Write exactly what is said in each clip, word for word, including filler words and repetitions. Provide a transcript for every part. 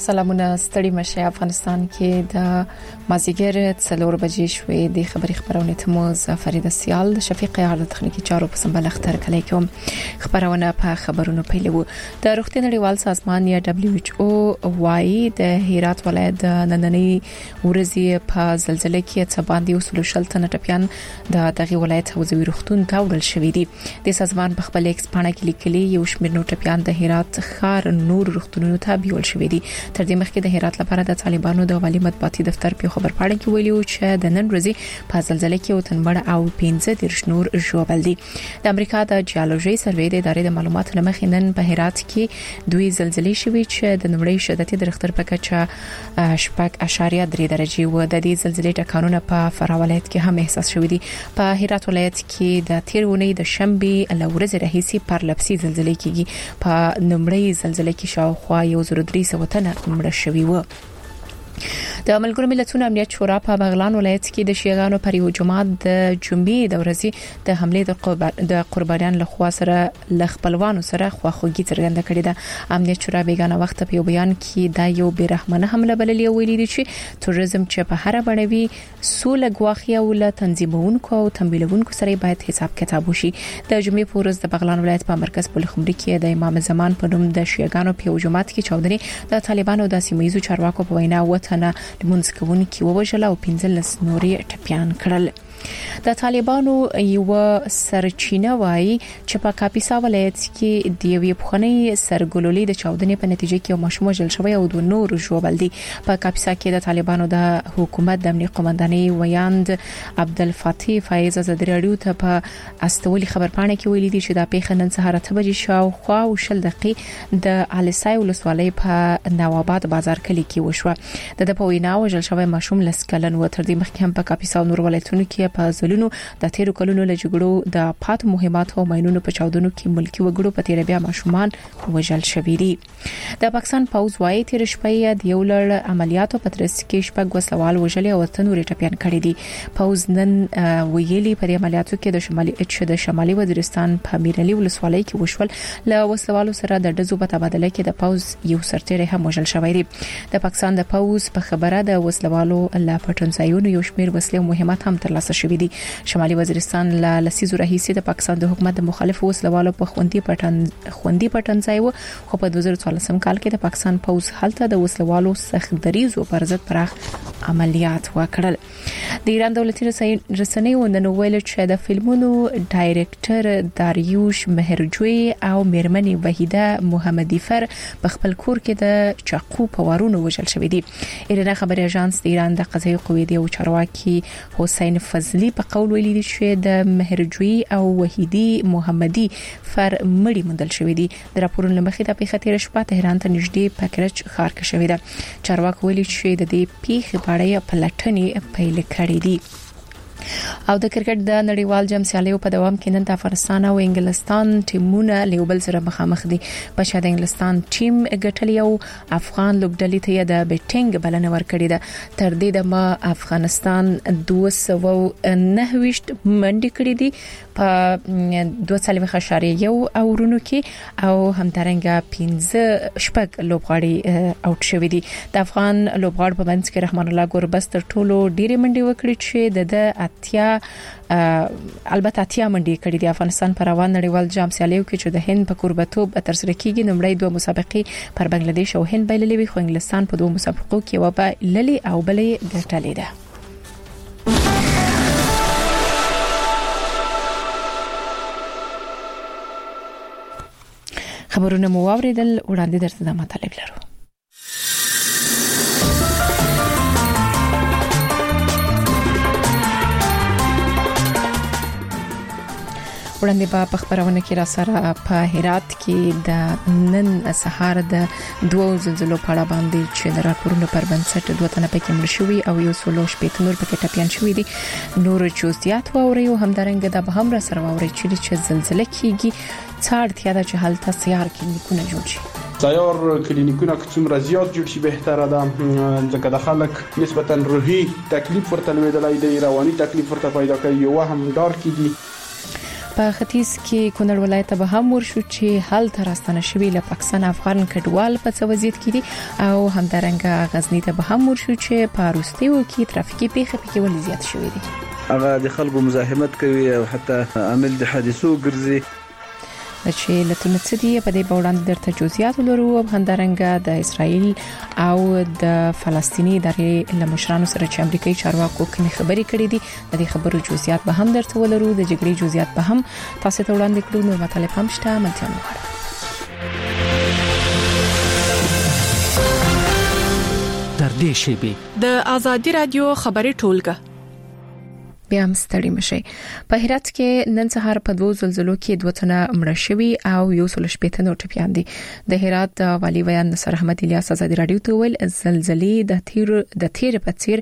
سلامونه ستړي مشه افغانستان کې د مازیګر څلور بجې شوې د خبري خبرونه تموز فرید سیال د شفیق یار د تخنیکی چارو په سمبل اختر کلی کوم خبرونه په خبرونو پیلو د روغتیا نړیوال سازمان یا دبليو ایچ او وايي د هرات ولایت د نننۍ ورځې په زلزلې کې څه باندې وسلو شلتنه ټپيان د دغه ولایت حوزوي روغتون ته وړل شوې دي د سازمان په خپل ایکس پاڼه کې لیکلي یو شمېر نو ټپيان د هرات خار نور روغتونونو ته بیول شوې دي تر دې مخکې د هرات لپاره د طالبانو د والي مطبوعاتي دفتر په خبر پاڼه کې ویلي چې د نن ورځې په زلزلې کې وتنمړ او پنځه دیرش نور ژوبل دي د امریکا د جیولوژي سروې د ادارې د معلوماتو لمخې نن په هرات کې دوی زلزلې شوې چې د نړۍ شدت د رختر په کچه شپږ اشاریه درې درجه و د دې زلزلې ټکانونه په فراه ولایت کې هم احساس شوې دي په هرات ولایت کې د تیر ونې د شنبه لورځ رئیسي پر لپسي زلزلې کېږي په نړۍ زلزلې کې شاوخوا یو زر درې سوه تنه مړه شوي و د ملګرو ملتونو امنیت شورا په بغلان ولایت کې د شیعاګانو پر یو جماعت د جمعې د ورځې د حمله د قربان د قربانیان له خوا سره ل خپلوانو سره خواخوږي څرګنده کړې ده امنیت شورا بیگانه وخت په یو بیان کې دا یو بیرحمانه حمله بللې ویلي دي چې تروریزم چې په هر بڼوي سوله غواخي او له تنظیمونکو او تمویلونکو سره باید حساب کتاب وشي د جمعې په ورځ د بغلان ولایت په مرکز پلخمري کې د امام زمان په نوم د شیعاګانو په یو جماعت کې چاودنې د طالبانو د سیمایي چارواکو په وینا وطن لمونځ کوونکي ووژل او پنځلس نورې ټپيان کړل د طالبانو یو سرچینه وایي چې په کاپیسا ولایت کې د یوې پخنۍ سرګلولې د چاودنې په نتیجه کې یو ماشوم وژل شوی او دوه نور ژوبل دي په کاپیسا کې د طالبانو د حکومت د امنیت قومندانۍ ویاند عبدالفتاح فایز ازادي راډیو ته په استولي خبرپاڼه کې ویلي دي چې د پیښه نن سهار اته بجې شاوخوا او شل دقیقې د علسای ولسوالۍ په نواباد بازار کلی کې وشوه د په وینا وژل شوی ماشوم لسکلن و تر دې مخکې هم په کاپیسا نور ولایتونو کې په ځلونو د تیرو کلونو له جګړو د پات مهمات او ماينونو په چاودنو کې ملکی وګړو په تیر بیا ماشومان وژل شوي دي د پاکستان پوز وايي تیر شپه د یو لړ عملیاتو په ترڅ کې شپږ وسلوال وژل او تنوري ټپيان کړي دي پوز نن ویلي په عملیاتو کې د شمالي اچ د شمالي وزیرستان په میرالي ولسوالۍ کې وشول له وسلوالو سره د دزو په تبادله کې د پوز یو سرتیری هم وژل شوی دی د پاکستان د پوز په خبره د وسلوالو لا پټنځایونو یو شمېر وسلې او مهمات هم ترلاسه شوي دي شمالي وزیرستان له لسیزو راهیسې د پاکستان د حکومت د مخالفو وسلوالو په خوندي پټن خوندي پټنځای و خو په دوه زره څوارلسم کال کې د پاکستان پوز هلته د وسلوالو سخت دریزو پر ضد پراخ عملیات وکړل د ایران دولتي رسنیو نن ویل چې د فلمونو ډایریکټر داریوش مهرجوی او میرمنې وحیده محمدی فر په خپل کور کې د چاقو په وارونو وژل شوې دي ایران خبري اژانس د ایران د قضایي قوې دی او چارواکي حسین فضلی په قول ویلي دي چې د مهرجوی او وحیدی محمدی فر مړی مندل شوې دي د راپورونو لمخې د پیښې تیر شپه تهران ته نږدې پکرچ ښار کې شوې ده چارواکي ویلي چې د دې پیښې په اړه پلټنې پیل کړې دي او د کرکټ د نړیوال جام سیالیو په دوام کې نن د افغانستان او انګلستان ټیمونه لیوبل سره مخامخ دي په شاده انګلستان ټیم ګټلی او افغان لوبډلې ته د بیټینګ بلنه ورکړې ده تر دې د ما افغانستان دوه سوه نهه ویشت منډې کړې دي په دوه څلوېښت اشاریه یو اورونو کې او همدارنګه پنځه شپږ لوبغاړي اوټ شوي دي د افغان لوبغاړو په منځ کې رحمان الله ګوربز تر ټولو ډېرې منډې وکړې چې د اتیا البته اتیا منډې کړې دي افغانستان پر روان نړیوال جام سیالیو کې چې د هند په قربتوب تر سره کېږي نمړی دوه مسابقې پر بنگلاديش او هند بایللې وي خو انګلستان په دوه مسابقو کې و بایللې او بلې ګټلې ده خبرونه مو واوریدل وړاندې درته د مطلب لرو وړاندې په خبرونه کې را سره په هرات کې د نن سهار د دوه زلزلو په اړه باندې چې د راپورونو پر بنسټ دوه تنه پکې مړ شوي او یو سلو شپږ نور پکې ټپيان شوي دي نور جزئیات واوري او همدارنګه د به هم را سره واوري چې زلزلې کېږي څاړتیا د چې حالت سیار کلینیکونه جوړ شي سیار کلینیکونه که څومره زیات جوړ شي بهتره ده ځکه د خلک نسبتا روحي تکلیف ورته لویدلای دی رواني تکلیف ورته پیدا کوي یو هم ډار کیږي په ختیځ کې کونړ ولایت به هم ورشو چې حل تر راستنه شوی له پاکستان افغان کډوال په څه وضعیت کې دي او همدارنګه غزنی ته به هم ورشو چې په روستیو کې ترافیکي پیښې پکې ولې زیات شوې دي. هغه د خلکو مزاحمت کوي او حتی عامل د حادثو ګرځي چې لته نڅدي په دې بوړاندې درته جزئیات ولرو او همدارنګه د اسرائیل او د فلسطینی ادارې لمشرانو سره چې امریکایي چارواکو کوم خبري کړې دي د دې خبرو جزئیات به هم درته ولرو د جګړې جزئیات به هم تاسو ته وړاندې کړو. نو مطلب هم شته منځم وغواړم. در دې شی د آزادي رادیو خبري ټولګه بیا هم ستړي مشي. په هرات کې نن سهار په دوه زلزلو کې دوه تنه مړه شوي او یو څل شپږ نور ټپيان دي. د هرات والی ویان نصر احمد الیاس آزادي رادیو ته ویل زلزلې د تیر د تیر په تیر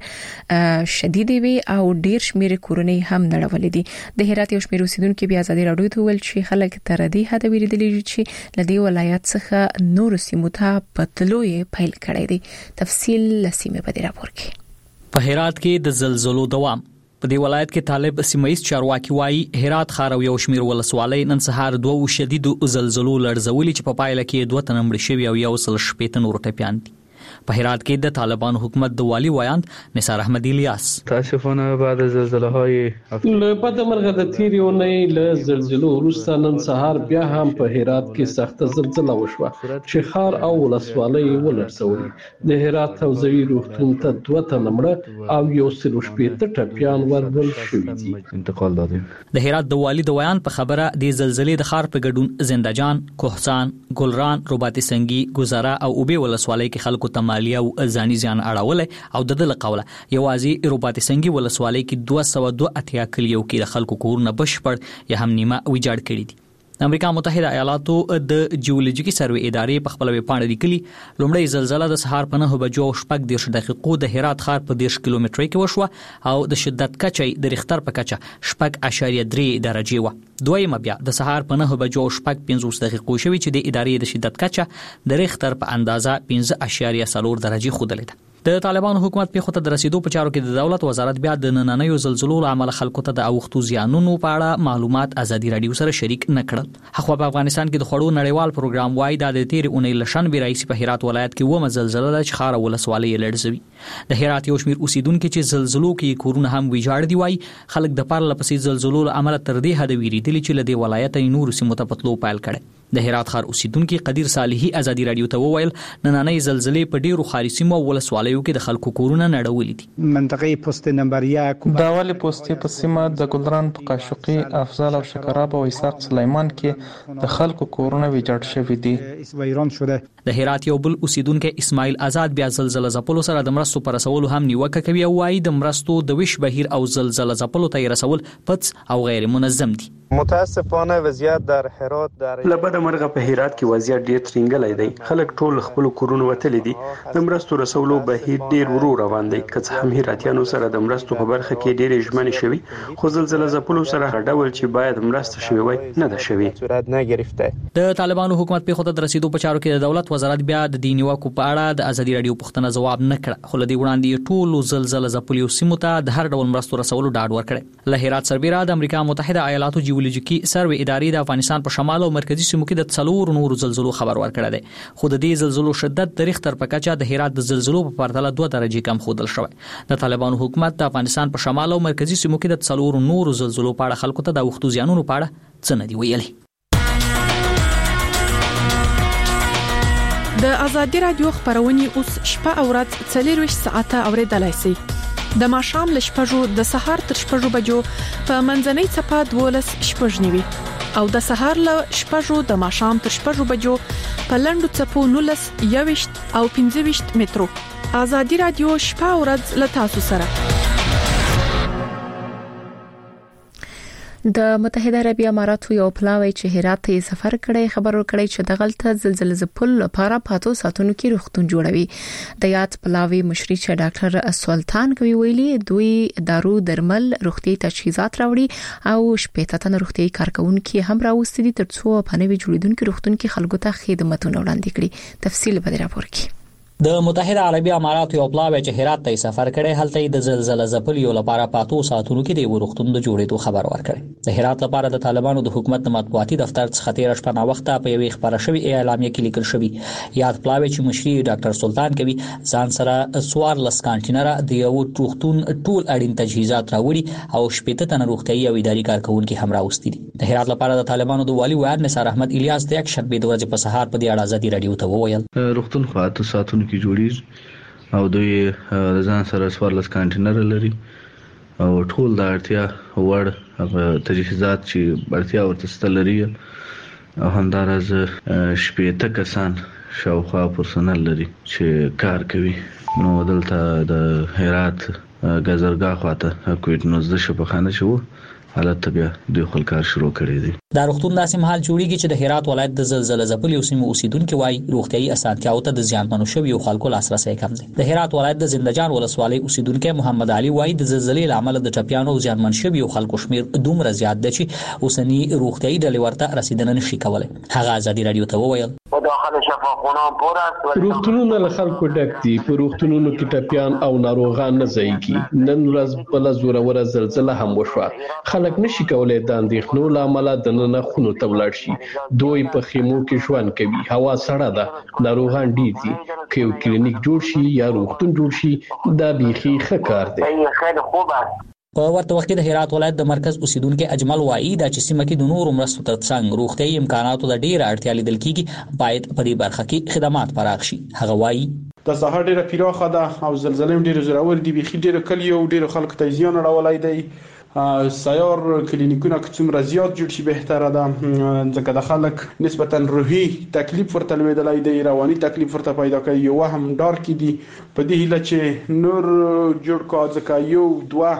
شدید وي او ډیر شمیر کورنۍ هم نړولې دي. د هرات یو شمیر اوسیدونکو بیا آزادي رادیو ته ویل چې خلک تر دې حد ویریدلي چې لدی ولایت څخه نور سیمو ته پتلوې پیل کړي دي. تفصیل لسیمه په دې راپور کې. په هرات کې د زلزلو دوام په دې ولایت کې طالب سیمایي چارواکي وایي هرات ښار او یو شمیر ولسوالۍ نن سهار دوه شدید زلزلو لړزولي چې په پایله کې دوه تنه مړه شوي او یو څل شپږ نور ټپيان دي. په هرات کې د طالبان حکومت د والی ویاند نثار احمد الیاس تاسفانه بعد زلزله های له بعد مرغه د تیریونې له زلزلو وروسته نن سهار بیا هم په هرات کې سخت زلزله وشوه چې ښار او ولسوالۍ ولړزولي. د هرات توزیعي روغتون ته دوه تنه مړه او یو څل شپږ ټپيان ورول شوي دي. انتقال دادي. د هرات د والی د ویاند په خبره د زلزلې د ښار په ګډون زندهجان، کوهستان، ګلران، رباطي سنگي، ګزاره او اوبې ولسوالۍ کې خلکو ته مالی او ځاني ځان اړول او د دل قوله یوازې رباطي سنگي ولسوالۍ کې دوه سوه دوه اتیا کلیو کې د خلکو کورونه بشپړ یا هم نیمه ویجاړ کړي دي. د امریکا متحده ایالاتو د جیولوژیکي سروې ادارې په خپل ویبپاڼه لیکلي لومړی زلزله د سهار په نه بجو شپږ دیرش دقیقو د هرات ښار په دیرش کیلومترۍ کې وشوه او د شدت کچه د ریختر په کچه شپږ اعشاریه درې درجې و. دویمه بیا د سهار په نه بجو شپږ پنځوس دقیقو شوي چې د ادارې د شدت کچه د ریختر په اندازه پنځه اعشاریه څلور درجې ښودلې ده. د طالبانو حکومت په خطه د رسیدو په چارو کې د دولت وزارت بیا د نننیو زلزلو عمل خلکو ته د اوختو زیانونو په اړه معلومات آزادي رادیو سره شریک نکړل. خو په افغانستان کې د خړو نړیوال پروګرام وای د تیر اونۍ لشن به رئیس په هرات ولایت کې و مزلزله د چخار ولسوالۍ لړزوي. د هرات یو شمیر اوسیدونکو چې زلزلو کې کورونه هم ویجاړ دی وای خلک د پرله پسې زلزلو عمل تر دې حد ویریدلی چې لدی ولایت نور سیمو ته پتلو پایل کړي. د هرات ښار اوسیدونکو قدیر صالحي آزادي رادیو ته وویل نننۍ زلزلې په ډیرو خاري سیمو ولسوالیو کې د خلکو کورونه نړولې دي. منطقه پوسټ نمبر یک دا ولې پوسټ په سیمه د ګلران په قاشقي افضل او شکراب او اسحاق سلیمان کې د خلکو کورونه ویجاړ شوي دي. ویران شده. د هرات یو بل اوسیدونکو اسماعیل آزاد بیا زلزلہ ځپلو سره د مرستو پر رسولو هم نیوکه کوي او وايي د مرستو د ویش بهیر او زلزلہ ځپلو ته رسول پڅ او غیر منظم دي. متاسفانه وضعیت در هرات در لبد مرغه په هرات کې وضعیت ډیر ترنګلای دی. خلک ټول خپل کورونه وتلی دي. د مرستو رسولو بهیر ډیر ورو روان دی. که هم هراتیانو سره د مرستو په برخه کې ډیر ژمنې شوي خو زلزلہ ځپلو سره ډول چې باید مرسته شوي وای نه ده شوي. صورت نگرفته. د طالبانو حکومت په خطه رسیدو په چارو کې د دولت وزارت بیا د دیني واکو په اړه د آزادي رادیو پوښتنه ځواب نه کړ خو لدی وړاندې ټول زلزلہ ځپلو سیمو ته د هر ډول مرستو رسولو ډاډ ورکړ. له هرات سربېره د امریکا متحده ایالاتو جیولوژیکي سروې ادارې د افغانستان په شمال او مرکزي سیمو کې د څلور نور زلزلو خبر ورکړی دی خو د دې زلزلو شدت د ریختر په کچه د هرات د زلزلو په پرتله دوه درجې کم ښودل شوی. د طالبانو حکومت د افغانستان په شمال او مرکزي سیمو کې د څلور نور زلزلو په اړه خلکو ته د اوختو زیانونو په اړه څه نه دی ویلي. د آزادي رادیو خبرونه اوس شپه او ورځ څلور ساعته اوریدلای شئ. د ماښام ل شپږو د سهار تر شپږو بجو په منځنۍ صفه دولس شپږ نیوي او د سهار ل شپږو د ماښام تر شپږو بجو په لندو صفو نولس یوشت او پنځه وشت مترو. آزادي رادیو شپه او ورځ ل تاسو سره. د متحده عربی اماراتو یو پلاوی چې هرات ته سفر کړی خبر ورکړی چې د غلطه زلزلې ځپل لپاره پاتو ساتونکو کې روغتون جوړوي. د یاد پلاوی مشري چې ډاکټر سلطان کوي ویلي دوی دارو درمل روغتي تجهیزات راوړي او شپږ تنه روغتي کارکونکو هم راوستي دي ترڅو په نوي جوړیدونکو روغتون کې خلکو ته خدماتونه وړاندې کړي. تفصیل په دې راپور کې. د متحده عربی اماراتو یو پلاوی چې هرات ته سفر کړي هلته د زلزلې ځپلیو لپاره پاتو ساتونو کې د ورختون د جوړېدو خبر ورکړي. د هرات لپاره د طالبانو د حکومت د مطبوعاتي دفتر څخه تیر شپه نا وخته په یوې خبره شوې اعلامیه کې لیکل شوی یاد پلاوی چې مشري ډاکټر سلطان کوي ځان سره سوار لس کانټینر د یو ورختون ټول اړین تجهیزات راوړي او شپږ تنه روغتيایي او اداري کارکونکو هم راوستي دي. د هرات لپاره د طالبانو د والی وایي نثار احمد الیاس د یک شنبه د ورځې په سهار په دې اړه ازادي رادیو ته وویل روغتون خاطر ساتونکو کې جوړیږي او دوی ځان سره سوارلس کانټینر لري او ټول د اړتیا وړ تجهیزات چې اړتیا ورته ستل لري او همدارز شپږ کسان شاوخوا پرسنل لري چې کار کوي. نو دلته د هرات غزرګاه خواته کووډ نوزده شپخانه شو حالت بیا د خپل کار شروع کړی دی. دا روغتون داسې مهال جوړیږي چې د هرات ولایت د زلزلې ځپلو سیمو اوسیدونکو وايي روغتيایي اسانتیاو ته د زیانمنو شویو خلکو لاسرسي کم دی. د هرات ولایت د زندهجان ولسوالۍ اوسیدونکو محمد علي وايي د زلزلې لامل د ټپیانو زیانمن شویو خلکو شمیر دومره زیات دی چې اوسنی روغتيایي ډلې ورته رسیدنه نشي کولای. هغه ازادي رادیو ته وویل روغتونونه له خلکو ډک دي. په روغتونونو کې ټپیان او ناروغان نه ځای کی. نن ورځ بل زوروره زلزلہ هم وشوه. خلک نشي کولای د اندېښنو لامل د نن خونو ته ولاړ شي. دوی په خیمو کې ژوند کوي. هوا سړه ده. ناروغان ډیر دي. که یو کلینیک جوړ شي یا روغتون جوړ شي دا بیخي ښه کار دی. په ورته وخت کې د هرات ولایت د مرکز اوسیدونکو اجمل وايي دا چې سیمه کې د نورو مرستو ترڅنګ روغتيایي امکاناتو د ډیر اړتیا لیدل کیږي باید په دې برخه کې خدمات پراخ شي. هغه وايي د ساحه ډیره پیراخه ده او زلزلې ډیره زراور دي. بيخي ډیره کلیو ډیره خلک ته زیان راولای دی. سیار کلینیکونه که څومره زیات جوړ شي بهتره ده ځکه د خلک نسبتا روحي تکلیف ورته لویدلای دی رواني تکلیف ورته پیدا کوي. یو هم ډار کی دي په دې هیله چې نور جوړ کا ځکه یو دوه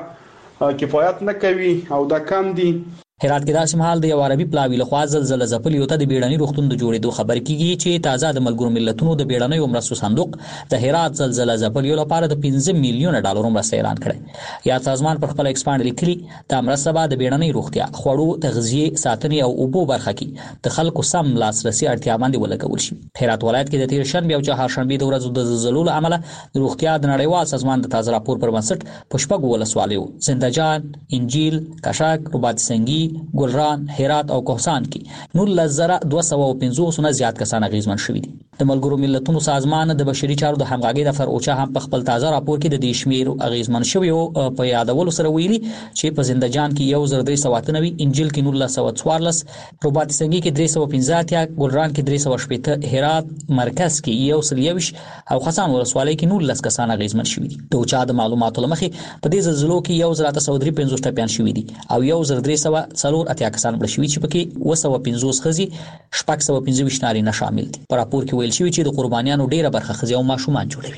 کفایت نه کوي او دا کم دي. هرات کې داسې مهال د یو عربي پلاوی لخوا زلزلې ځپلیو ته د بیړني روغتون د جوړېدو خبر کیږي چې تازه د ملګرو ملتونو د بیړنیو مرستو صندوق د هرات زلزلې ځپلیو لپاره د پنځه میلیونه ډالر مرسته اعلان کړې. یا سازمان پر خپل ایکسپاند لیکلي د مرسته به د بیړنۍ روغتیا خوړو تغذیه ساتنې او اوبو برخه کې د خلکو سم لاسرسي اړتیا باندې ولګول شي. هرات ولایت کې د تیر شنبه او چهارشنبه د ورځو د زلزلو له امله د روغتیا د نړیوال سازمان د تازه راپور پر بنسټ په شپږ ولسوالیو زندهجان، انجیل، کشاک، رباط سنگی، ګلران، هرات او کوهستان کې نور لزره دوه سوه او پنځوس نه زیات کسان اغیزمن شوي دي. د ملګرو ملتونو سازمان د بشري چارو د همغږي دفتر اوچا هم په خپل تازه راپور کې د دې شمیر اغیزمن شویو په یادولو سره ویلي چې په زندهجان کې یو زر درې سوه اته نوي، انجیل کې نور سوه څوارلس، رباط سنگی کې درې سوه پنځه اتیا، ګلران کې درې سوه شپږ، هرات مرکز کې یو سل یوش او خسان ولسوالۍ کې نور لس کسان اغیزمن شوي دي. د اوچا د معلوماتو لمخې په دې زلزلو کې یو زر اته سوه درې پنځوس ټپیان شوي دي او یو زر درې سوه څلور اتیا کسان مړه شوي چې پکې اوه سوه پنځوس ښځې شپږ سوه پنځه ویشت نارینه شامل دي. په راپور کې ویل شوي چې د قربانیانو ډیره برخه ښځې او ماشومان جوړوي.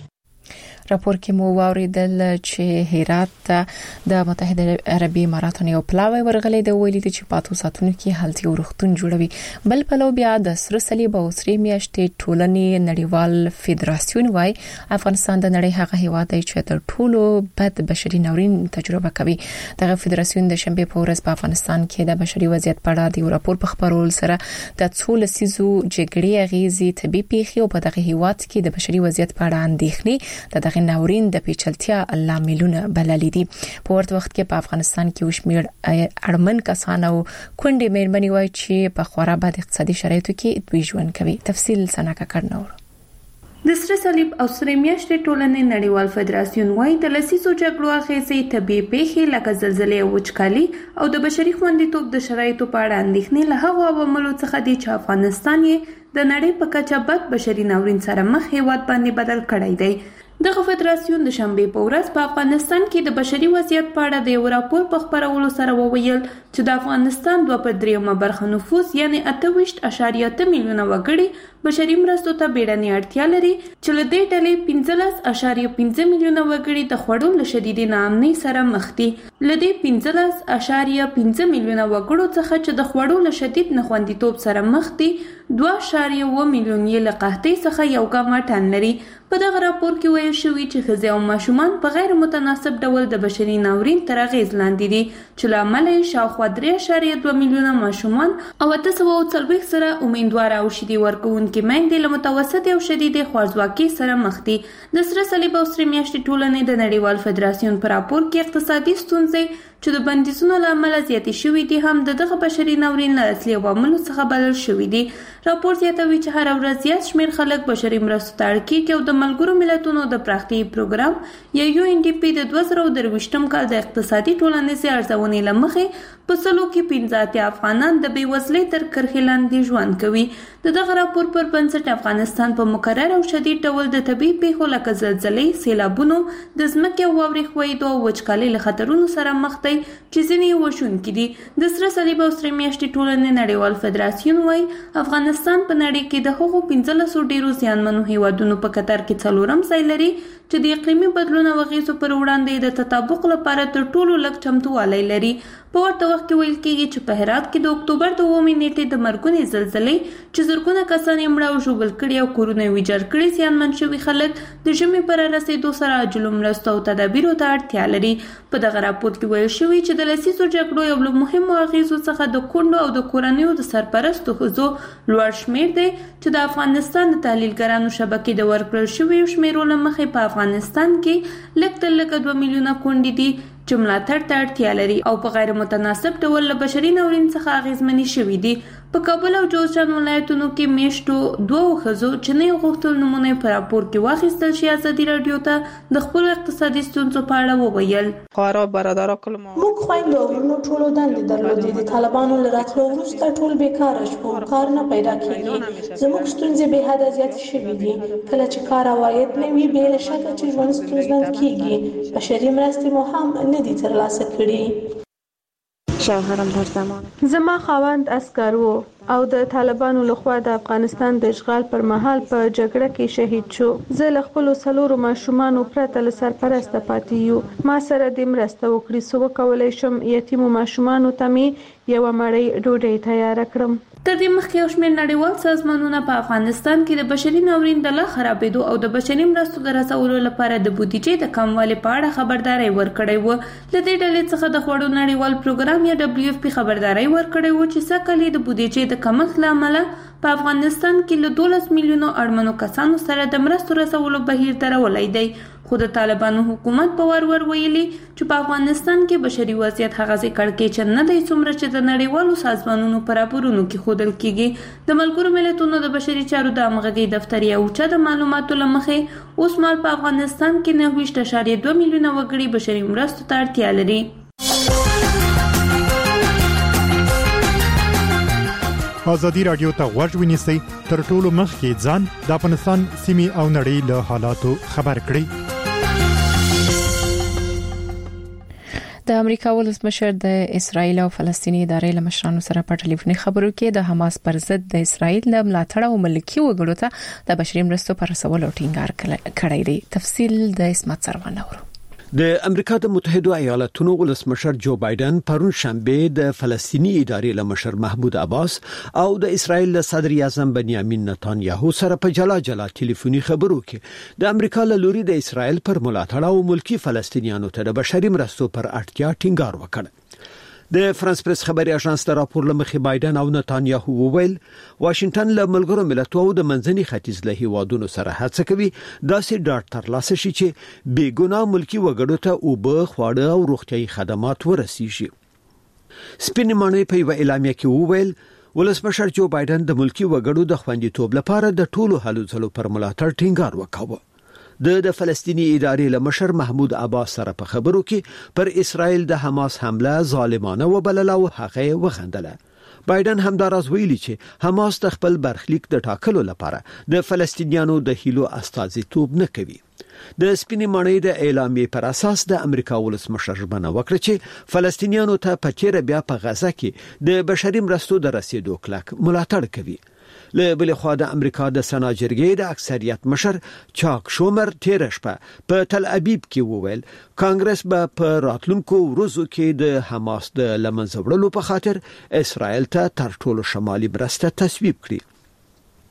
راپور کې مو واوریدل چې هرات ته د متحده عربي اماراتو یو پلاوی ورغلي د ویلي چې پاتو ساتونکو کې حالتي ورختون جوړوي. بل پلو بیا د سره صلیب او سری میاشتې ټولنې نړیوال فدراسیون وايي افغانستان د نړۍ هغه هیواد دی چې د ټولو بد بشري ناورین تجربه کوي. دغه فدراسیون د شنبه په ورځ په افغانستان کې د بشري وضعیت په اړه د راپور په خبرولو سره د څو لسیزو جګړې اغیزې طبي پیښې او په دغه هیواد کې د بشري وضعیت په اړه اندېښنې د ناورین د پیچلتیا لاملونه بللي دي. په ورته وخت کې په افغانستان کې وشمیر اړمن کسان او کونډې مېرمنې وایي چې په خورا بد اقتصادي شرایطو کې دوی ژوند کوي. تفصیل سناکا کړنور. د سره صلیب او سره میاشتې ټولنې نړیوال فدراسیون وايي د لسیزو جګړو اغیزې طبي پیښې لکه زلزلې او وچکالي او د بشري خوندیتوب د شرایطو په اړه اندېښنې له هغو عواملو څخه دي چې افغانستان یې د نړۍ په کچه بد بشري ناورین سره مخ هیواد باندې بدل کړی دی. دغه فدراسیون د شنبه په ورځ په افغانستان کې د بشري وضعیت په اړه د یو راپور په خبرولو سره وویل چې د افغانستان دوه په دریمه برخه نفوس یعنی اته ویشت اعشاریه اته میلیونه وګړي بشري مرستو ته بیړنۍ اړتیا لري چې له دې ډلې پنځلس اعشاریه پنځه میلیونه وګړي د خوړو له شدیدې ناامنۍ سره مخ دي. له دې پنځلس اعشاریه پنځه میلیونه وګړو څخه چې د خوړو له شدید نخوندیتوب سره مخ دي دوه اعشاریه اوه میلیون یې له قحطۍ څخه یو ګام واټن لري. په دغه راپور کې ویل شوي چې ښځې او ماشومان په غیر متناسب ډول د بشري ناورین تر اغېز لاندې دي چې له امله یې شاوخوا درې اعشاریه دوه میلیونه ماشومان او اته سوه او څلوېښت زره امیندواره او شیدې ورکوونکې میندې له متوسطې او شدیدې خوارځواکۍ سره مخ دي. د سره صلیب او سرې میاشتې ټولنې د نړیوال فدراسیون په راپور کې اقتصادي ستونزې چې د بندیزونو له امله زیاتې شوي دي هم د دغه بشري ناورین له اصلي عواملو څخه بلل شوي دي. راپور زیاتوي چې هره ورځ زیات شمېر خلک بشري مرستو ته اړ کېږي او د ملګرو ملتونو د پراختیايي پروګرام یا یو ان ډي پي د دوه زره درویشتم کال د اقتصادي ټولنیزې ارزونې له مخې په سلو کې پنځه اتیا افغانان د بېوزلۍ تر کرښې لاندې ژوند کوي. د دغه راپور پر بنسټ افغانستان په مکرر او شدید ډول د طبیعي پیښو لکه زلزلې، سیلابونو، د ځمکې او واورې ښویېدو او وچکالۍ له خطرونو سره مخ دی چې ځینې یې وژونکي دي. د سره صلیب او سرې میاشتې ټولنې نړیوال فدراسیون وایي افغانستان په نړۍ کې د هغو پنځلسو ډېرو زیانمنو هیوادونو په کتار کې څلورم ځای لري چې د اقلیمي بدلون او اغېزو پر وړاندې د تطابق لپاره تر ټولو لږ چمتووالی لري. په ورته وخت کې ویل کېږي چې په هرات کې د اکتوبر د اوومې نیټې د مرګونې زلزلې چې زرګونه کسان یې مړه او ژوبل کړي او کورونه یې ویجاړ کړي زیانمن شوي خلک د ژمي پر رسېدو سره عاجلو مرستو او تدابیرو ته اړتیا لري. په دغه راپور کې ویل شوي چې د لسیزو جګړو یو له مهمو اغېزو څخه د کونډو او د کورنیو د سرپرستو ښځو لوړ شمېر دی چې د افغانستان د تحلیلګرانو شبکې د ورکړل شویو شمېرو له مخې په افغانستان کې لږ تر لږه دوه میلیونه کونډې دي چې ملاتړ ته اړتیا لري او په غیر متناسب ډول له بشري ناورین څخه اغېزمنې شوي دي. په کابل او جوزجان ولایتونو کې میاشتو دوو ښځو چې نه یې غوښتل نومونه یې په راپور کې واخیستل شي ازادي راډیو ته د خپلو اقتصادي ستونزو په اړه وویل. موږ خویندو او ورونو ټولو دندې درلودې. د طالبانو له راتلو وروسته ټول بیکاره شوو، کار نه پیدا کېږي. زموږ ستونزې بې حده زیاتې شوي دي. کله چې کار عواید نه وي بې له شکه چې ژوند ستونزمن کېږي. بشري مرستې مو هم نه دي ترلاسه کړي. شوهرم در زمان زما خاوند عسکر وو او د طالبانو لخوا د افغانستان د اشغال پر مهال په جګړه کې شهید شو. زه له خپلو څلورو ماشومانو پرته له سرپرسته پاتې یو. ما سره دې مرسته وکړي څو وکولی شم یتیمو ماشومانو ته مې یوه مړۍ ډوډۍ تیاره کړم. تر دې مخکې یو شمېر نړیوال سازمانونه په افغانستان کې د بشري ناورین د لا خرابېدو او د بشري مرستو د رسولو لپاره د بودیجې د کموالي په اړه خبرداری ورکړی و. له دې ډلې څخه د خوړو نړیوال پروګرام یا ډبلیو اف پی خبرداری ورکړی و چې سږ کال د بودیجې د کمښت له امله په افغانستان کې له دولس میلیونو اړمنو کسانو سره د مرستو رسولو بهیر درولای دی. خو د طالبانو حکومت په ور ور ویلي چې په افغانستان کې بشري وضعیت هغسې کړکېچن نه دی څومره چې د نړیوالو سازمانونو په راپورونو کې ښودل کېږي. د ملګرو ملتونو د بشري چارو د همغږۍ دفتر یا اوچا د معلوماتو له مخې اوس مهال په افغانستان کې نهه ویشت اعشاریه دوه میلیونه وګړي بشري مرستو ته اړتیا لري. ازادي راډیو ته غوږ ونیسئ تر ټولو مخکې ځان د افغانستان سیمې او نړۍ له حالاتو خبر کړئ. د امریکا ولسمشر د اسرایل او فلسطیني ادارې له مشرانو سره په ټلیفوني خبرو کې د حماس پر ضد د اسرایل له ملاتړ او ملکي وګړو ته د بشري مرستو پر رسولو ټینګار کړی دی. تفصیل د اسمت سروانه ورو. د امریکا د متحده ایالاتونو ولسمشر جو بایدن پرون شنبه د فلسطینی ادارې له مشر محمود عباس او د اسرایل له صدر اعظم بنیامین نتانیاهو سره په جلا جلا ټلیفوني خبرو کې د امریکا له لوري د اسرایل پر ملاتړ او ملکی فلسطینیانو ته د بشري مرستو پر اړتیا ټینګار وکړ. د فرانس پریس خبري اژانس د راپور لمخې بایدن او نتانیاهو وویل واشنگټن له ملګرو ملتونو او د منځني ختیځ له هیوادونو سره هڅه کوي داسې ډاډ ترلاسه شي چې بې ګناه ملکی وګړو ته اوبه، خواړه او روغتيایي خدمات ورسیږي. سپین مانوي په یو اعلامیه کې وویل ولسمشر جو بایدن د ملکی وګړو د خوندیتوب لپاره د ټولو هلو ځلو پر ملاتړ ټینګار وکاوه. د د فلسطینی ادارې له مشر محمود عباس سره په خبرو کې پر اسرائیل د حماس حمله ظالمانه وبلله او هغه وغندله. بایدن همداراز ویلي چې حماس د خپل برخلیک د ټاکلو لپاره د فلسطینیانو د هیلو استازیتوب نه کوي. د سپینې ماڼۍ د اعلامیې پر اساس د امریکا ولسمشر ژمنه وکړه چې فلسطینیانو ته په چیرې بیا په غزه کې د بشري مرستو د رسیدو کلک ملاتړ کوي. له بل خوا د امریکا د سنا جرګې د اکثریت مشر چاک شومر تیر شپه په تل ابیب کې وویل کانګرس به په راتلونکو ورځو کې د حماس د لمنځه وړلو په خاطر اسرائیل ته تر ټولو شمالي مرسته تصویب کړي.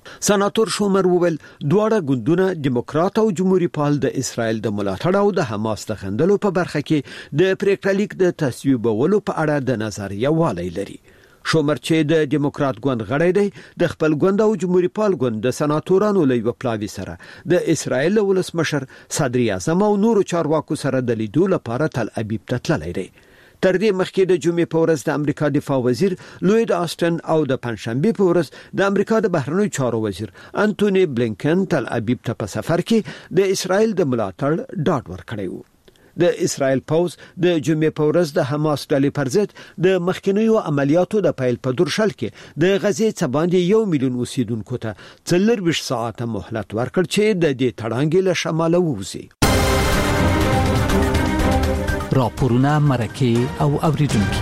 سناتور شومر وویل دواړه ګوندونه دیموکرات او جمهوریت پال د اسرائیل د ملاتړ او د حماس د خندلو په برخه کې د پریکړه لیک د تصویبولو په اړه د نظر یووالی لري. شومر چې د دیموکرات ګوند غړی دی د خپل ګوند او جمهوریت پال ګوند د سناتورانو له یو پلاوي سره د اسرائیل ولسمشر صدر اعظم او نورو چارواکو سره د لیدو لپاره تل ابیب ته تللی دی. تر دې مخکې د جمعې په ورځ د امریکا دفاع وزیر لوید آستن او د پنځشنبه په ورځ د امریکا د بهرنیو چارو وزیر انټونی بلینکن تل ابیب ته په سفر کې د اسرائیل د ملاتړ ډاډ ورکړی و. د اسرائیل پوز د جمعې په ورځ د حماس ډلې پر ضد د مخکنیو عملیاتو د پیل په درشل کې د غزې څخه باندې یو میلیون اوسیدونکو ته څلور ساعته مهلت ورکړ چې د دې تړانګې له شماله ووځي. راپورونه مرکه او اوریدونکو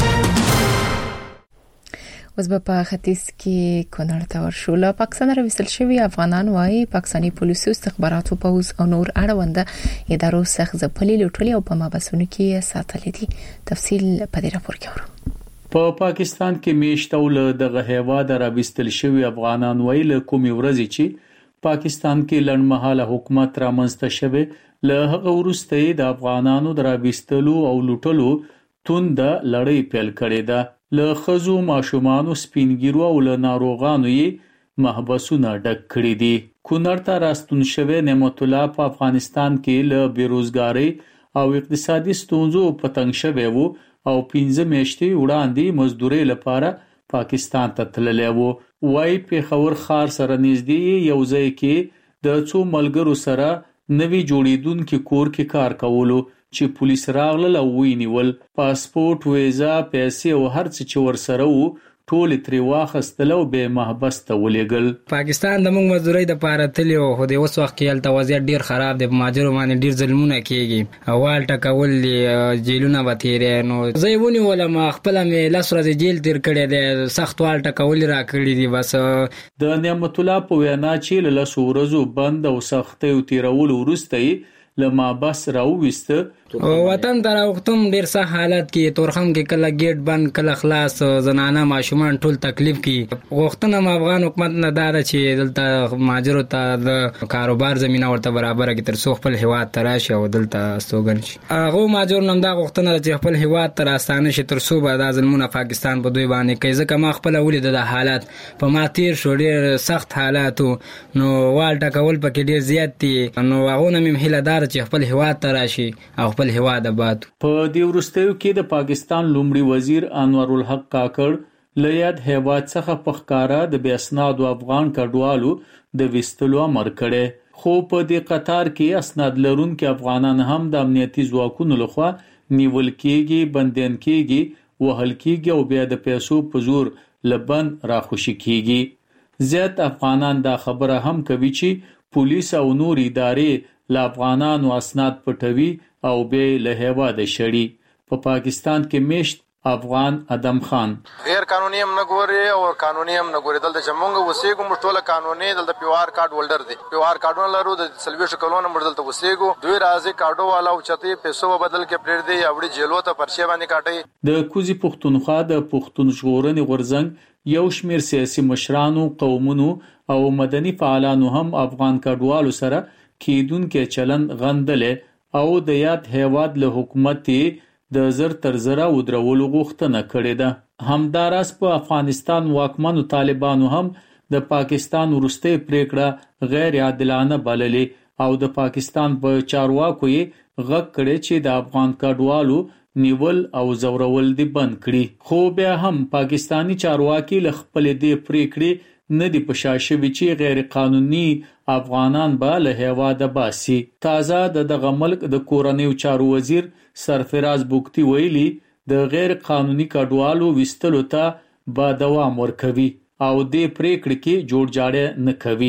اوس په ختیځ کې کونړ ته ورشو. له پاکستان راوستل شوی افغانان وايي پاکستاني پولیسو استخباراتو پوز او نور اړوند ادارو څخه ځپلي لټولي او په مابسونو کې ساتلې دي. تفصیل په دې راپور کې اورو. په پاکستان کې میشتول دغه هیواد راوستل شوی افغانان وايي له کومې ورځې چې پاکستان کې لړمحاله حکومت رامنځته شوی له هغه وروسته د افغانانو دراوستلو او لټولو توند لړۍ پیل کړې ده. له خزو ماشومانو سپینګیرو او له ناروغانو یې محبسونه ډک کړي دي. کونړ ته راستون شوی نعمت الله په افغانستان کې له بیروزګاری او اقتصادي ستونزو په تنګ شوی وو او پنځه میاشتې وړاندې مزدوري لپاره پاکستان ته تللی وو. وای په خور خار سره نږدې یو ځای کې د څو ملګرو سره نوی جوړیدونکو کور کې کار کولو چې پولیس راغله او وینیول. پاسپورت، ویزا، پیسې او هر څه چې ورسره وو ټول تری واخستل او به محبس ته ولېګل. پاکستان د موږ مزدوري د پاره تلی او خو د اوس وخت کې الته وضعیت ډیر خراب دی. ماجرو باندې ډیر ظلمونه کیږي. اول ټکول جیلونه وتیرې نو زېونی ولا ما خپل مې لاس ورځ جیل تیر کړی دی. سخت وال ټکول را کړی دی. بس د نعمت الله په وینا چې له سورزو بند او سختي او تیرول ورسته لما بس راوېست. وطن تر وختم ډیر سخت حالت کې تورخم کې کله گیټ بند کله خلاص زنانه ماشومان ټول تکلیف کې غوښتنه ما افغان حکومت نه دار چې دلته ماجرو ته د کاروبار زمينه ورته برابر کې تر څو خپل هواد تراشه او دلته استوګن شي. هغه ماجر نن دا غوښتنه چې خپل هواد تر استانه شي تر څو به د ظلمونه پاکستان په دوی باندې کوي. ځکه ما خپل ولید د حالات په ما تیر شو ډیر سخت حالاتو نو والټه کول پکې ډیر زیات دي. نو هغه نیم هله دار چې خپل هواد تراشي او خپل هواد آباد. په دې ورستیو کې د پاکستان لومړي وزیر انور الحق کاکړ لیاد هیواد څخه پخکارا د بیاسناد افغان کډوالو د وستلو امر کړي. خو په دې قطار کې اسناد لرونکو افغانان هم د امنیتي ځواکونو لخوا نیول کېږي، بندین کېږي، وهل کېږي او بیا د پیسو په زور لبن راخوشي کېږي. زیات افغانان دا خبره هم کوي چې پولیس او نور ادارې له افغانانو اسناد پټوي او به له هیواد شړي. په پاکستان کې میشت افغان ادم خان غیر قانوني هم نه ګوري او قانوني هم نه ګوري. دلته چمونګ وسېګو مشټوله قانوني دلته پیوار کارت هولډر دي. پیوار کارتونه لرو د سلويش کلونه مردلته وسېګو دوی راځي کارډو والا او چتي پیسو بدل کې پرېړ دی اوړي جیلو ته پرچې باندې کاټي. د کوزي پښتونخوا د پښتون ژغورنې غورځنګ یو شمیر سیاسي مشرانو، قومونو او مدني فعالانو هم افغان کډوالو سره کېدونکو چلن غندلې او د یاد هیواد له حکومت د زر تر زره ودرولو غوښتنه کړې ده. همداراز په افغانستان واکمنو طالبانو هم د پاکستان وروستۍ پریکړه غیر عادلانه بللې او د پاکستان په چارواکو یې غږ کړی چې د افغان کډوالو نیول او زورول دي بند کړي. خو بیا هم پاکستانی چارواکي له خپل دې پریکړې نه دی پشاشوي چې غیر قانوني افغانان به له هیواده باسي. تازه د دغه ملک د کورنیو چارو وزیر سرفراز بوکتی ویلي د غیر قانوني کډوالو وستلو ته به دوام ورکوي او دې پریکړې کې جوړ جاړه نه کوي.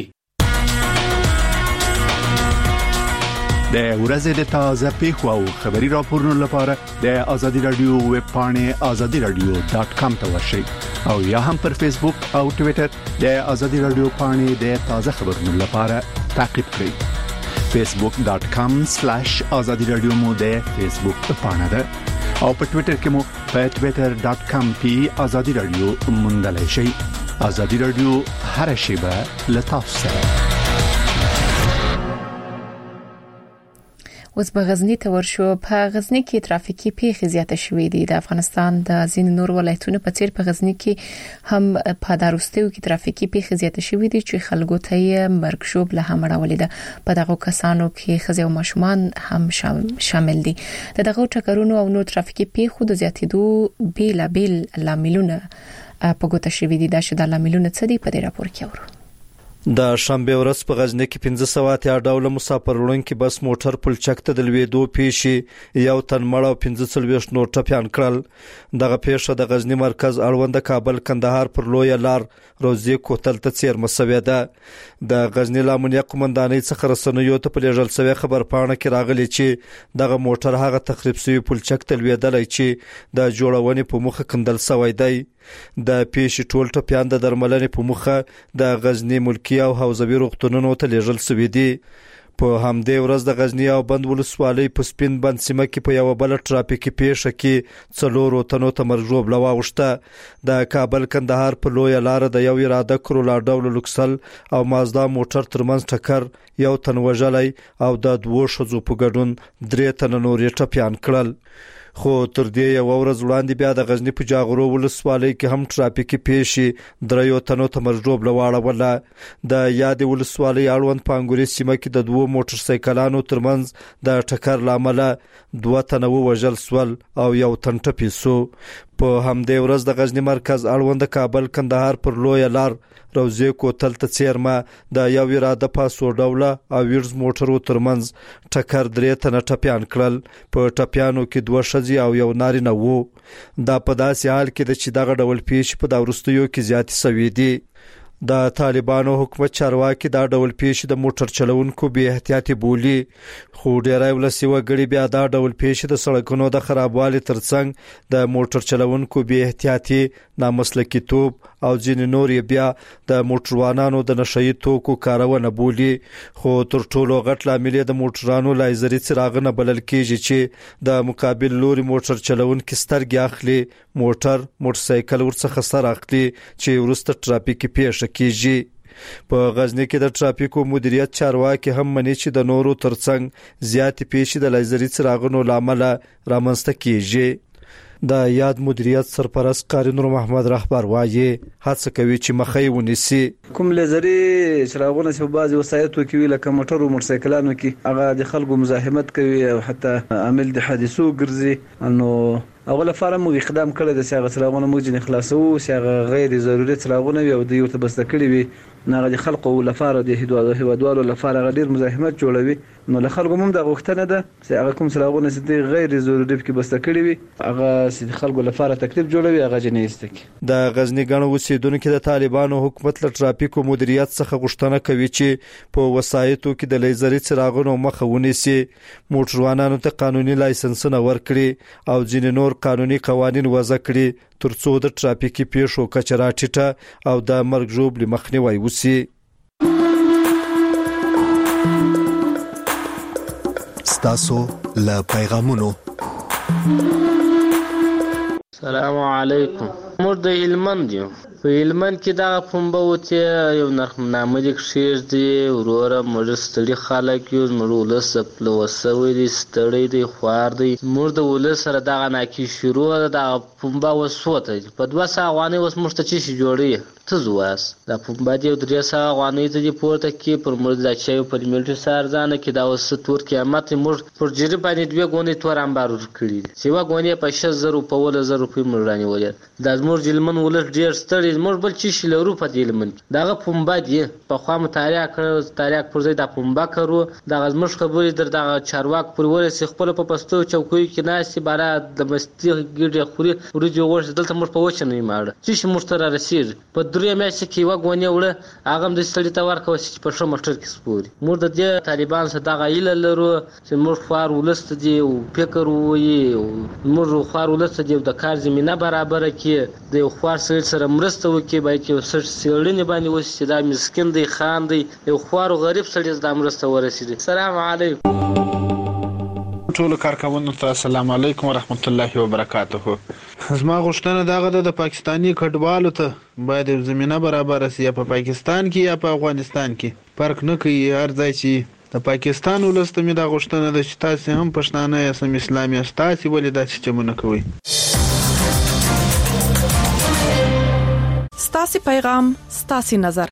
د ورځې د تازه پیښو او خبري راپورونو لپاره د ازادي رادیو ویب پاڼه ازادي رادیو ډاټ کام ته ورشئ او یا هم پر فیسبوک او ټوئیټر د ازادي رادیو پاڼه د تازه خبرونو لپاره تعقیب کړئ. فیسبوک ډاټ کام سلیش ازادي رادیو مو د فیسبوک پاڼه ده او په ټوئیټر کې مو په ټوئیټر ډاټ کام پی ازادي رادیو موندلای شئ. ازادي رادیو هر شیبه لتاسو سره. اوس په غزنی ته ورشو. په غزنی کې ترافیکي پیښې زیاته شوې دي. د افغانستان د ځین نور ولایتونو په څیر په غزنی کې هم په داروستیو کې ترافیکي پیښې زیاته شوې دي چې خلکو ته یې مرګ شوب له هم راولي ده. په دغه کسانو کې ښځې او ماشومان هم شامل دي. دغه ټکرونو او نور ترافیکي پیښو د زیاتېدو بیل بیل لاملونه په ګوته شوې دي. دا چې د لاملونه څه دي په دې راپور کې ورو. د شنبه ورځ په غزنی کې پنځه سوه اتیا ډوله مسافر وړونکي بس موټر پلچک ته د لویدو پیښې یو تن مړ او پنځه څلوېښت نور ټپیان کړل. دغه پیښه د غزنی مرکز اړوند کابل کندهار پر لوی لار روزي کوتل ته څیرمه شوې ده. د غزنی لامنیه قومندانۍ څخه رسنیو ته په لېږل شوی خبر پاڼه کې راغلی چې دغه موټر هغه تخریب شوی پلچک ته لویدلی چې د جوړونې په مخه کندل شوی دی. د پیښې ټول ټپیان د درملنې په مخه د غزنی ملکی او حوزوي روغتونونو ته لیږل شوي دي. په همدې ورځ د غزنی او بند ولسوالۍ په سپین بند سیمه کې په یو بل ترافیکي پیښه کې څلور تنو ته مرګ ژوبله واوښته. د کابل کندهار په لوی لار د یو اراده کرولا ډول لوکسل او مازدا موټر ترمنځ ټکر یو تن وژلی او د دوه ښځو په ګډون درې تنه نور ټپیان کړل. خو تر دې یو ورځ وړاندې بیا د غزنی په جاغرو ولسوالۍ کې هم ترافیکي پیښې دریو تنو ته مرګ ژوبله واړوله. د یادې ولسوالۍ اړوند پانګوري سیمه کې د دوه موټر سایکلانو ترمنځ د ټکر لامل دوه تنه وژل شول او یو تن ټپي شو. په همدې ورځ د غزنی مرکز اړوند کابل کندهار پر لوی لار روزي کوتل ته څیرمه د یو اراده پاسو ډوله او ویرز موټرو ترمنځ ټکر درې تنه ټپیان کړل. په ټپیانو کې دوه ښځې او یو نارینه وو. دا په داسې حال کې ده چې دغه ډول پیښې په دا وروستیو کې زیاتې شوې دي. د طالبانو حکومت چارواکي دا ډول پیښې د موټر چلوونکو بې احتیاطي بولي. خو ډیری ولسي وګړي بیا دا ډول پیښې د سړکونو د خرابوالي ترڅنګ د موټر چلوونکو بې احتیاطي، نامسلکیتوب او ځینې نور یې بیا د موټروانانو د نشهیي توکو کارونه بولي. خو تر ټولو غټ لامل د موټرانو لایزري څراغونه بلل کېږي چې د مقابل لوري موټر چلوونکي سترګې اخلي، موټر موټرسایکل ورڅخه سر اخلي چې وروسته ترافیکي پیښه کېږي. په غزنی کې د ترافیکو مدیریت چارواکي هم مني چې د نورو ترڅنګ زیاتې پیښې د لایزري څراغونو لامل رامنځته کېږي. د یاد مدیریت سرپرست قاری نور محمد رهبر وایي هڅه کوي چې مخې ونیسي. کوم لایزري څراغونه چې په بعضي وسایطو کې وي لکه موټر او موټرسایکلانو کې هغه د خلکو مزاحمت کوي او حتی عامل د حادثو ګرځي، نو اول لپاره موږ اقدام کړی د سیاغه څراغونه موږ جن خلاصو سیاغه غیر ضروري څراغونه وي او د یو ته بس کړی وي نه د خلکو لپاره د هدوادو هوادوالو لپاره غیر مزاحمت جوړوي. نو له خلکو هم د غوښتنه ده چې هغه کوم څراغونه چې غیر ضروري کې بس کړی وي هغه چې خلکو لپاره تکلیف جوړوي هغه جن ایستک. د غزنی غنو اوسیدونکو د طالبانو حکومت له ترافیکو مدیریت څخه غوښتنه کوي چې په وسایطو کې د لیزري څراغونو مخه ونیسي، موټروانانو ته قانوني لایسنسونه ورکړي او ځینې نور قانوني قوانین وضع کړي ترڅو د ټرافیکي پیښو کچه راټیټه او د مرګ ژوبلې مخنیوی وشي. ستاسو له پیغامونو. السلام علیکم. موږ د هلمند یو. په هلمند کې دغه پنبه وتې یو نرخنامه دې کښېږدي وروره موږ ستړي خلک یو، زموږ ولس پلوه شوی دی، ستړی دی، خوار دی. زموږ د ولس سره دغه ناکي شروع ده. دغه پنبه اوس څو ته په دوه سوه افغانۍ اوس موږ ته څه شي جوړوي ته زواس دا پنبه دې یو درې سوه افغانۍ ته دې پورته کړي پر موږ دا چایو پر میلیټر څه ارزانه کړي. دا اوس تور قیامت دی. موږ پر جري باندې دوې ګونې تور امبار ورکړي دي چې یوه ګونې په شل زره په اوله زره روپۍ موږ رانیولې. دا زموږ هلمند ولس ډېر ستړی. موږ بل څه شي لرو په دې هلمند کې. دغه پنبه دی پخوا مطالعه کړی، تاریخ پر ځای دا پنبه کرو. دغه زموږ خبرې در دغه چارواک پورې ورسې خپله په پستو چوکیو کې ناستې باره د مستې ګېډې خوري وریجې غوښې دلته موږ په وچه نه یو ماړه څه شي موږ ته رارسېږي. په درې میاشتې کې یوه ګونې وړه هغه هم داسې سړي ته ورکوه چې په ښه موټر کې سپوري. موږ د دې طالبانو څخه دغه هیله لرو چې موږ خوار ولس ته دې فکر ووایي، موږ خوار ولس ته دې د کار زمینه برابره کړي، د یو خوار سړي سره مرسته وکړي، باید یو څه څېړنې باندې وشي چې دا مسکین دی، خان دی، یو خوار او غریب سړي ته دا مرسته ورسېږي. السلام علیکم. ټول کارکوونکو ته السلام علیکم ورحمت الله وبرکاته. زما غوښتنه دغه د پاکستانی کډوالو ته باید زمينه برابر شي په پاکستان کې یا په افغانستان کې فرق نه کوي. هر ځای چې د پاکستان ولسته مې دا غوښتنه ده چې تاسو هم پښتانه یا سم اسلامي استاسي ولې داسې چمونه کوي. ستاسي پیغام ستاسي نظر.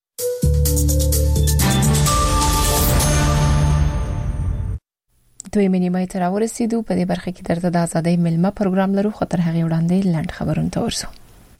دوی منیمای تر ورسېدو په دې برخه کې درته د ازادۍ ملما پروګرام لرو خو تر هغه وړاندې لاند خبرونه تورسو.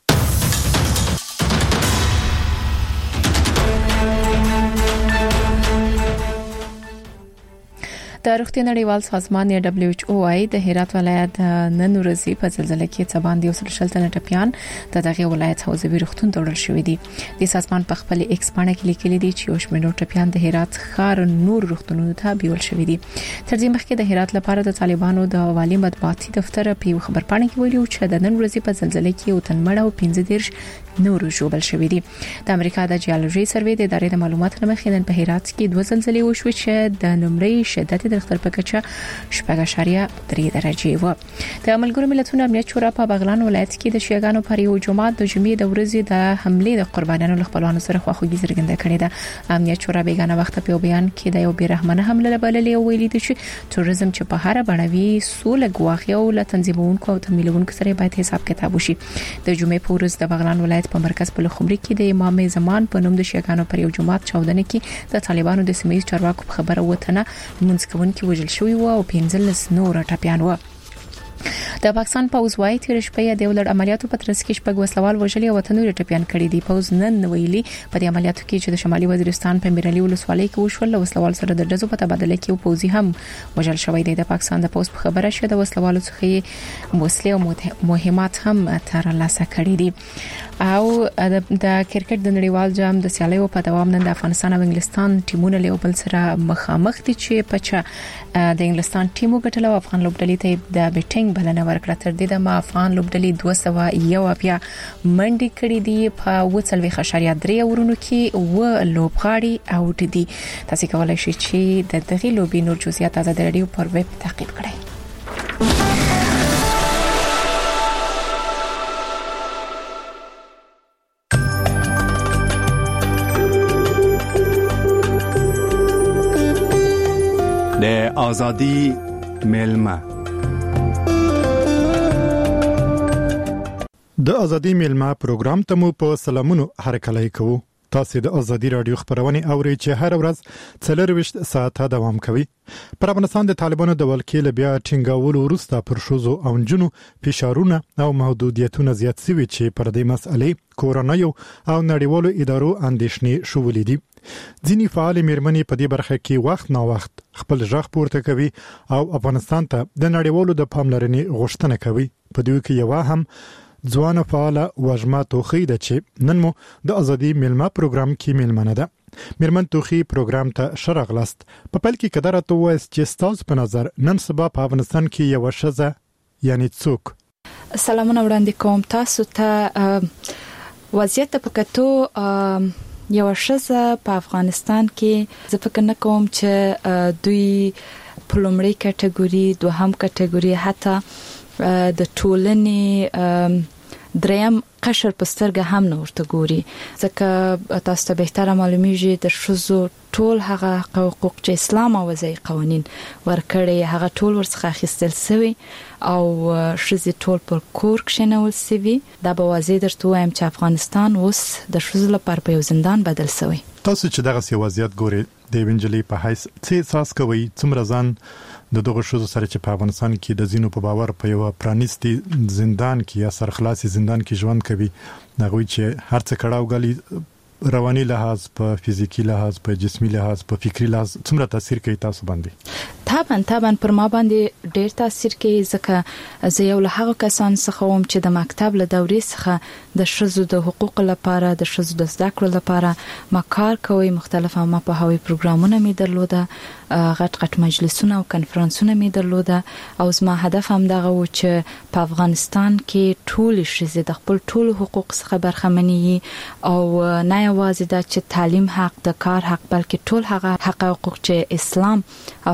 د روغتیا نړیوال سازمان یا دبليو ایچ او وايي د هرات ولایت نن ورځې په زلزلې کې څه باندې یو سل شل ټپيان د دغه ولایت حوزوي روغتون ته وړل شوې دي. د سازمان په خپل ایکس باندې کې لیکلي دي چې یو شمېر ټپيان د هرات ښار نور روغتونونو ته بیول شوې دي. تر دې مخکې د هرات لپاره د طالبانو د والي مطبوعاتي دفتر په خبرپاڼه کې ویلي چې د نن ورځې په زلزلې کې یو تن مړ او پنځه دیرش نور ژوبل شوې دي. د امریکا د جیولوژي سروې د ادارې د معلوماتو مخې نن په هرات کې دوه زلزلې وشوې چې د نمرې شدت د اختر په کچه شپږ اشاریه درې درجه و. د ملګرو ملتونو امنیت شورا په بغلان ولایت کې د شیعاګانو پر یو جماعت د جمعې د ورځې د حمله د قربانیانو له خپلوانو سره خواخوږي څرګنده کړې ده. امنیت شورا بیگانه وخت په بیان کې د یو بیرحمانه حمله بللې ویلي دي چې تروریزم چې په هر بڼوي سوله غواخي او له تنظیمونکو او تمویلونکو سره باید حساب کتاب وشي. د جمعې په ورځ د بغلان ولایت په مرکز په خبري کې د امام زمان په نوم د شیعاګانو پر یو جماعت چاودنه کې د طالبانو د سیمې چارواکو په خبره وته منځ کوونکي وژل شوی و او پنځلس نور ټپيان و. د پاکستان پوز وايي چې شپه د ولر عملیاتو په ترڅ کې شپږ وسلوال وژلي او وطنور ټپيان کړي دي. پوز نن ویلي په دې عملیاتو کې چې د شمالي وزیرستان په میرالي ولسوالۍ کې وشول وسلوال سره د دزو په تبادله کې او پوزي هم وژل شوی دی. د پاکستان د پوز په خبره شوه د وسلوالو څخه وسلې او مهمات هم تر لاسه کړي دي. او د کرکټ د نړیوال جام د سیالیو په دوام نن د افغانستان او انګلستان ټیمونه له بل سره مخامخ دي چې په د انګلستان ټیم وګټل او افغان لوبډلې ته د بیټینګ بلنه ورکړه. تر دې د ما افغان لوبډلې دوه سوه یو بیا منډي کړې دي په وڅلوي خشاریا درې ورونو کې و لوبغاړي اوټ دي. تاسو کولای شئ چې د دغه لوبي نور جزئیات از د رادیو پر ویب تعقیب کړئ. د ازادي ملما د ازادي ملما پروګرام ته مو په سلامونو هرکلی کوو. تاسو د ازادي رادیو خبرونه اورئ چې هر ورځ څلرويشت ساعته دوام کوي. پر افغانستان د طالبانو د ولکې بیا ټینګاولو وروسته پر شوزو او جنو فشارونه او محدودیتونه زیات شوي چې پر دې مسئلې کورونایو او نړیوالو ادارو اندېښنې شولې دي. ځینی فعال میرمنې په دې برخه کې وخت نا وخت خپل ځخ پورته کوي او افغانستان ته د نړیوالو د پاملرنې غوښتنه کوي. په دې کې یو هم ځوان فعال وژما توخی د چې نن مو د ازادي ملما پروګرام کې ملمنه ده. میرمن توخی پروګرام ته شرغلست په پل کې قدرت وایس چې تاسو په نظر نن سبا په افغانستان کې یو شزه یعنی څوک. سلامونه وړاندې کوم تاسو ته. وضعیت په کتو یو شزه په افغانستان کې زه فکر نه کوم چې دوی په لومړی کټګوري دوهم کټګوري حتی د ټولنې دریم قشر په سترګه هم نه ورته ګوري. ځکه تاسو ته بهتره معلومیږي د شذو ټول هغه حقوق چې اسلام او وضعي قوانين ورکړي هغه ټول ورڅخه اخیستل شوی او شذې ټول پر کور کې نه ولسوي. دا به واضح درته وایم چې افغانستان اوس د شذو لپاره په یو زندان بدل شوی. تاسو چې دغه سیاست ګوري د وینجلی په حیث څه احساس کوي څومره ځان د دغه شوزو سره چې په افغانستان کې د زینو په باور په یو پرانیستي زندان کې یا سرخلاصي زندان کې ژوند کوي نغوي چې هر څه کړهو غلي رواني لحاظ په فزیکی لحاظ په جسمي لحاظ په فکری لحاظ څومره تاثیر کوي تاسو باندې؟ طبعا طبعا پر ما باندې ډېر تاثیر کوي ځکه زه یو له هغه کسان څخه وم چې د مکتب له دورې څخه د شذو د حقوق لپاره د شذو د زده کړو لپاره ما کار کوي. مختلفه ما په هوی پروګرامونه می درلوده غټ غټ مجلسونه او کنفرانسونه می درلوده او زما هدف هم دغه و چې په افغانستان کې ټول شذې د خپل ټول حقوق څخه برخمنې او نه یوازې د تعلیم حق د کار حق بلکې ټول هغه حق حقوق چې اسلام او همدارنګ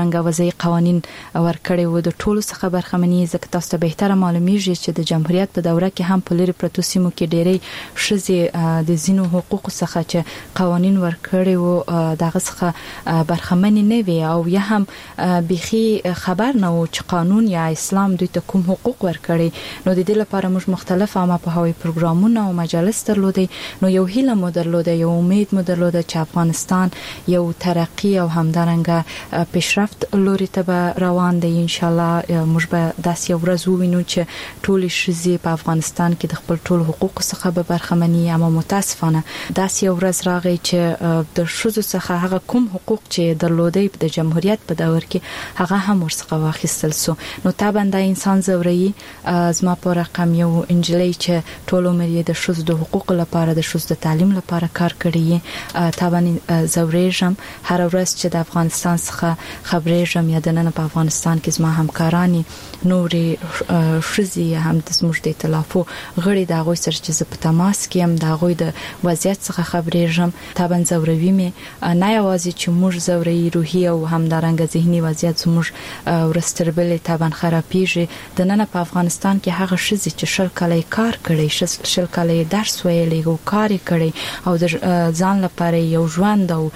همدارنګه وضعي قوانين ورکړي وو د ټولو څخه برخمنې ځکه تاسو ته به تر معلومیږي چې د جمهوریت په دوره کې هم په لری پروتو سیمو کې ډېری شزي د زینو حقوق څخه چې قوانين ورکړي وو دغه څخه برخمنې نه وي او یا هم بيخي خبر نه وو چې قانون یا اسلام دوی ته کوم حقوق ورکړي نو د دې لپاره موږ مختلف عامه پوهاوی پروګرامونه او مجالس درلودي نو یو هیله مو درلوده یو امید مو درلوده چې افغانستان یو ترقی او همدارنګه پیشرفت لوري ته روان دی ان شاء الله موږ به داسې یو ورځ ووینو چې ټول شزي په افغانستان کې د خپل ټول حقوق څخه به برخمني اما متاسفانه داسې یو ورځ راغی چې د شذو څخه هغه کوم حقوق چې درلودي د جمهوریت په دور کې هغه هم ورڅخه واخیستل سو نو تابنده انسان زوري زما په رقم یو انجلۍ چې ټول عمر یې د شذو د حقوق لپاره د شذو د تعلیم لپاره کار کړی تابنده زوريجم هر ورځ چې د افغانستان څخه خبرېږم یا د نن په افغانستان کې زما همکارانی نورې شذي هم د زموږ د ائتلافو غړي د غوي سره چې په تماس کې هم د غوي د وضعیت څخه خبرېږم تابن زوروي مې نه یوازې چې موږ زوري روحي او همدارنګه ذهني وضعیت زموږ ورستربلې تابن خرابېږي د نن په افغانستان کې هغه شذي چې شل کال کار کړي شل کال درس ویلې او کار کړي او د ځان لپاره یو ژوند او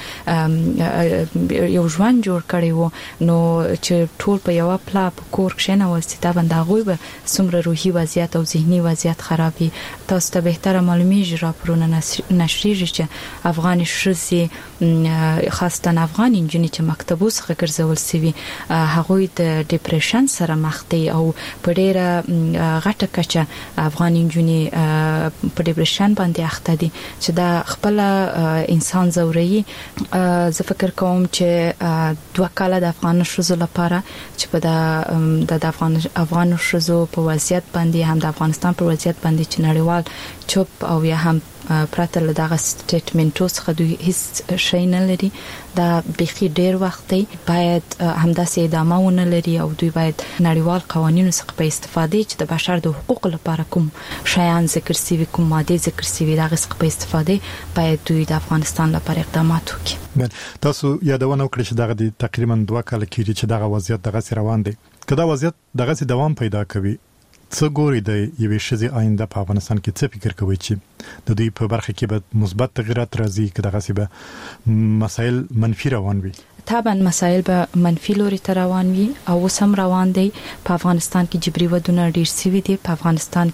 یو ژوند جوړ کړي وو نو چې ټول په یو پلا په کور کې نه وسیتا باندې غوي به سمره روحي وضعیت او ذهني وضعیت خرابي تاسو ته به تر معلومیږي راپورونه نشریږي چې افغان شذي خاصه افغان انجنیر چې مکتبو څخه ګرځول سوي هغه د ډیپریشن سره مخ دي او په ډیره غټه کچه افغان انجنیر په ډیپریشن باندې اخته دي چې دا خپل انسان زوري زه فکر کوم چې دوه کاله د افغان شذو لپاره چې په د افغان افغان شذو په وضعیت باندې هم د افغانستان په وضعیت باندې چې نړیوال چوپ او یا هم پراته له دغه سټیټمنټو څخه دوی هیڅ شي نه لري دا بخي ډیر وخت دی باید همداسې ادامه ونه لري او دوی باید نړیوال قوانینو څخه په استفاده چې د بشر د حقوقو لپاره کوم شیان ذکر سوي کوم ماده ذکر سوي دغه څخه په استفاده باید دوی د افغانستان لپاره اقدامات وکړي تاسو یادونه وکړئ چې دغه تقریبا دوه کال کېږي چې دغه وضعیت دغه روان دی کله وضعیت دغه دوام پیدا کوي څه ګوري د یوې شذي آینده په افغانستان کې څه فکر کوي چې د دوی په برخه کې به مثبت تغیرات راځي که دغه سی به مسایل منفي روان وي طبعا مسایل به منفي لوري ته روان وي او سم روان دي په افغانستان کې جبري ودونه ډیر سوي دي په افغانستان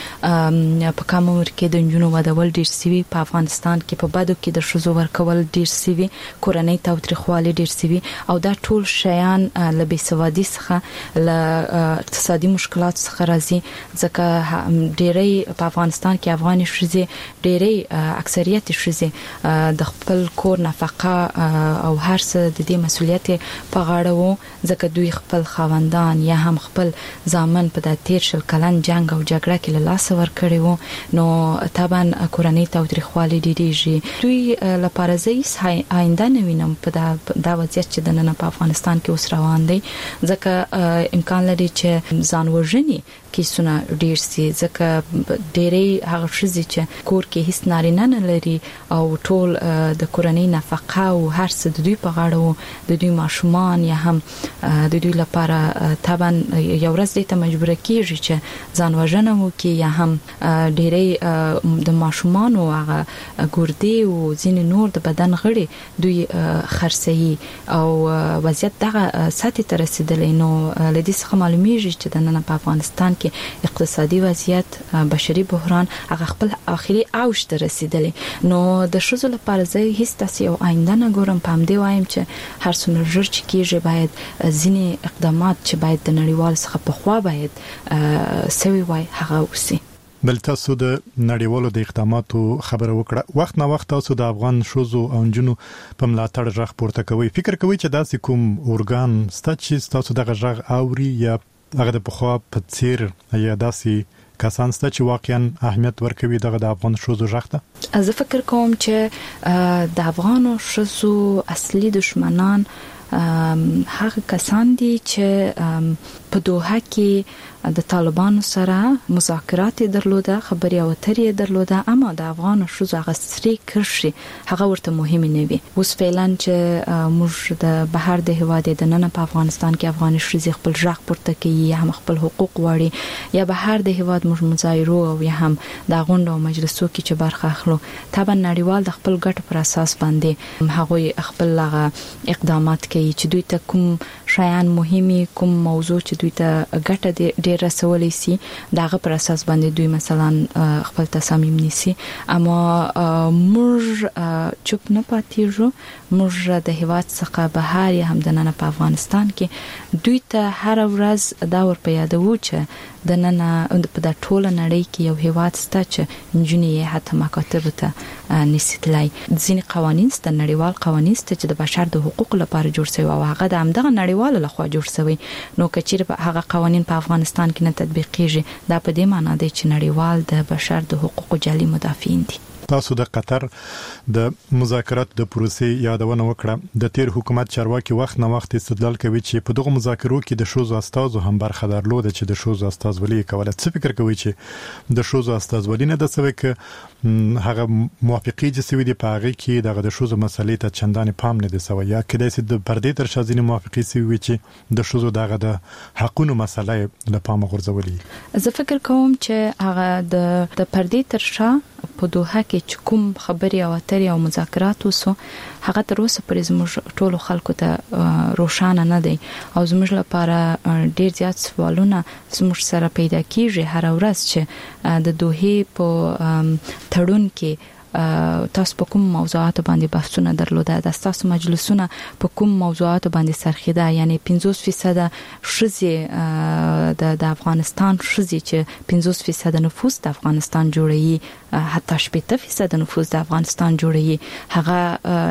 کې په کوم عمر کې د جنونو ودول ډیر سوي په افغانستان کې په بدو کې د شذو ورکول ډیر سوي کورنۍ تاوتریخوالي ډیر سوي او دا ټول شیان له بېسوادي څخه له اقتصادي مشکلات څخه راځي ځکه ډیری په افغانستان کې افغاني شذي ډیری اکثریت شذي د خپل کور نفقه او هر څه د دې مسولیت په غاړه وو ځکه دوی خپل خاوندان یا هم خپل ځامن په د تیر شل کلن جنگ او جګړه کې له لاس ور کړی وو نو طبعا کورنۍ تاوتریخوالي ډیریږي دوی لپاره زیس آینده نه وینم په دا وضعیت چې د نن په افغانستان کې اوس روان دی ځکه امکان لري چې ځان وژني کیسونه ډیر سي ځکه ډیری هغه شذي چې کور کې هیڅ نارینه نه لري او ټول د کورنۍ نفقه او هر څه د دوی په غاړه وو د دوی ماشومان یا هم د دوی لپاره طبعا یو ورځ دې ته مجبور کیږي چې ځان وژنه وکړي یا هم ډیری د ماشومان او هغه ګردي او ځین نور د بدن غړي دوی خرڅي او وضعیت دغه ساتي تر رسیدلې نو لدې څخه معلومیږي چې د نن په افغانستان کې اقتصادي وضعیت بشري بحران هغه خپل اخري اوج ته رسیدلی نو د شذو لپاره زه هیڅ تاسو یو آینده نه ګورم په همدې وایم چې هر څومره ژر چې کېږي باید ځینې اقدامات چې باید د نړیوال څخه په خوا باید سوي وای هغه وسی بل تاسو د نړیوالو د اقداماتو خبره وکړه وخت نه وخت تاسو د افغان شوزو او جنونو په ملاتړ ژغ پورته کوي فکر کوي چې داسې کوم اورګان ستاسو تاسو دغه ژغ اوري یا هغه د پخوا په څیر یا داسې کسان ست چې واقعا اهمیت ورکوي دغه د افغان شوزو ژغ ته زه فکر کوم چې د افغان شوزو اصلي دشمنان هغه کسان دي چې په دوحه کې د طالبانو سره مذاکرات درلوده، خبري او اترې درلوده، اما د افغان شوزو غسري کرشي هغه ورته مهم نه وي. اوس فعلا چې موږ د بهر د هواد د نن په افغانستان کې افغان شوزي خپل ځخ پورته کوي، هم خپل حقوق وړي، یا بهر د هواد موږ مظاهرو او یا هم د غونډو او مجلسو کې چې برخه اخلو، طبعا نړیوال د خپل ګټ پر اساس باندې هغه خپل لغه اقدامات کوي چې دوی ته کوم شایان مهمي، کوم موضوع چې دوی ته ګټه ډیر رسولې سي دغه پر اساس باندې دوی مثلا خپل تصامیم نیسي. اما موږ چوپ نه پاتېږو، موږ د هواد څخه بهر یا هم د نن په افغانستان کې دوی ته هر ورځ دا ور په یادو چې د نن په د ټوله نړۍ کې یو هواد ستا چې انجنیری حتی مکاتب ته نسیتلای. ځینې قوانین ست نړیوال قوانین ست چې د بشر د حقوقو لپاره جوړ شوی او هغه د همدغه نړیوال لخوا جوړ شوی، نو کچېر هغه قوانین په افغانستان کې نه تطبیقیږي، دا په دې معنی دی چې نړیوال د بشر د حقوقو جعلي مدافعین دي. تاسو د قطر د مذاکرات د پروسې یادونه وکړه. د تیر حکومت چارواکي وخت نه وخت استدلال کوي چې په دغه مذاکرو کې د شوزو استازو هم برخه درلوده چې د شوزو استازولي کوله. څه فکر کوي چې د شوزو استازولي نه د سوي ک هغه موافقي چې سوي دی په هغه کې دغه د شوزو مسلې ته چندانې پام نه دی سوي، یا کله چې د پردې تر شازینه موافقي سوي چې د شوزو دغه د حقونو مسلې له پام غورځولي؟ زه فکر کوم چې هغه د د پردې تر شا په دوحه کې کوم خبري او اترې او مذاکرات وسو هغه تر اوسه پرې زموږ ټولو خلکو ته روښانه نه دی او زموږ لپاره ډیر زیات سوالونه زموږ سره پیدا کیږي هر ورځ چې د دوحه په تړون کې تاسو په کوم موضوعات باندې بحثونه درلوده، د تاسو مجلسونه په کوم موضوعات باندې سرخیده، یعنی پنځوس فیصد شذي د د افغانستان شذي چې پنځوس فیصد نفوس د افغانستان جوړي، حتی شپږ فیصد نفوس د افغانستان جوړي، هغه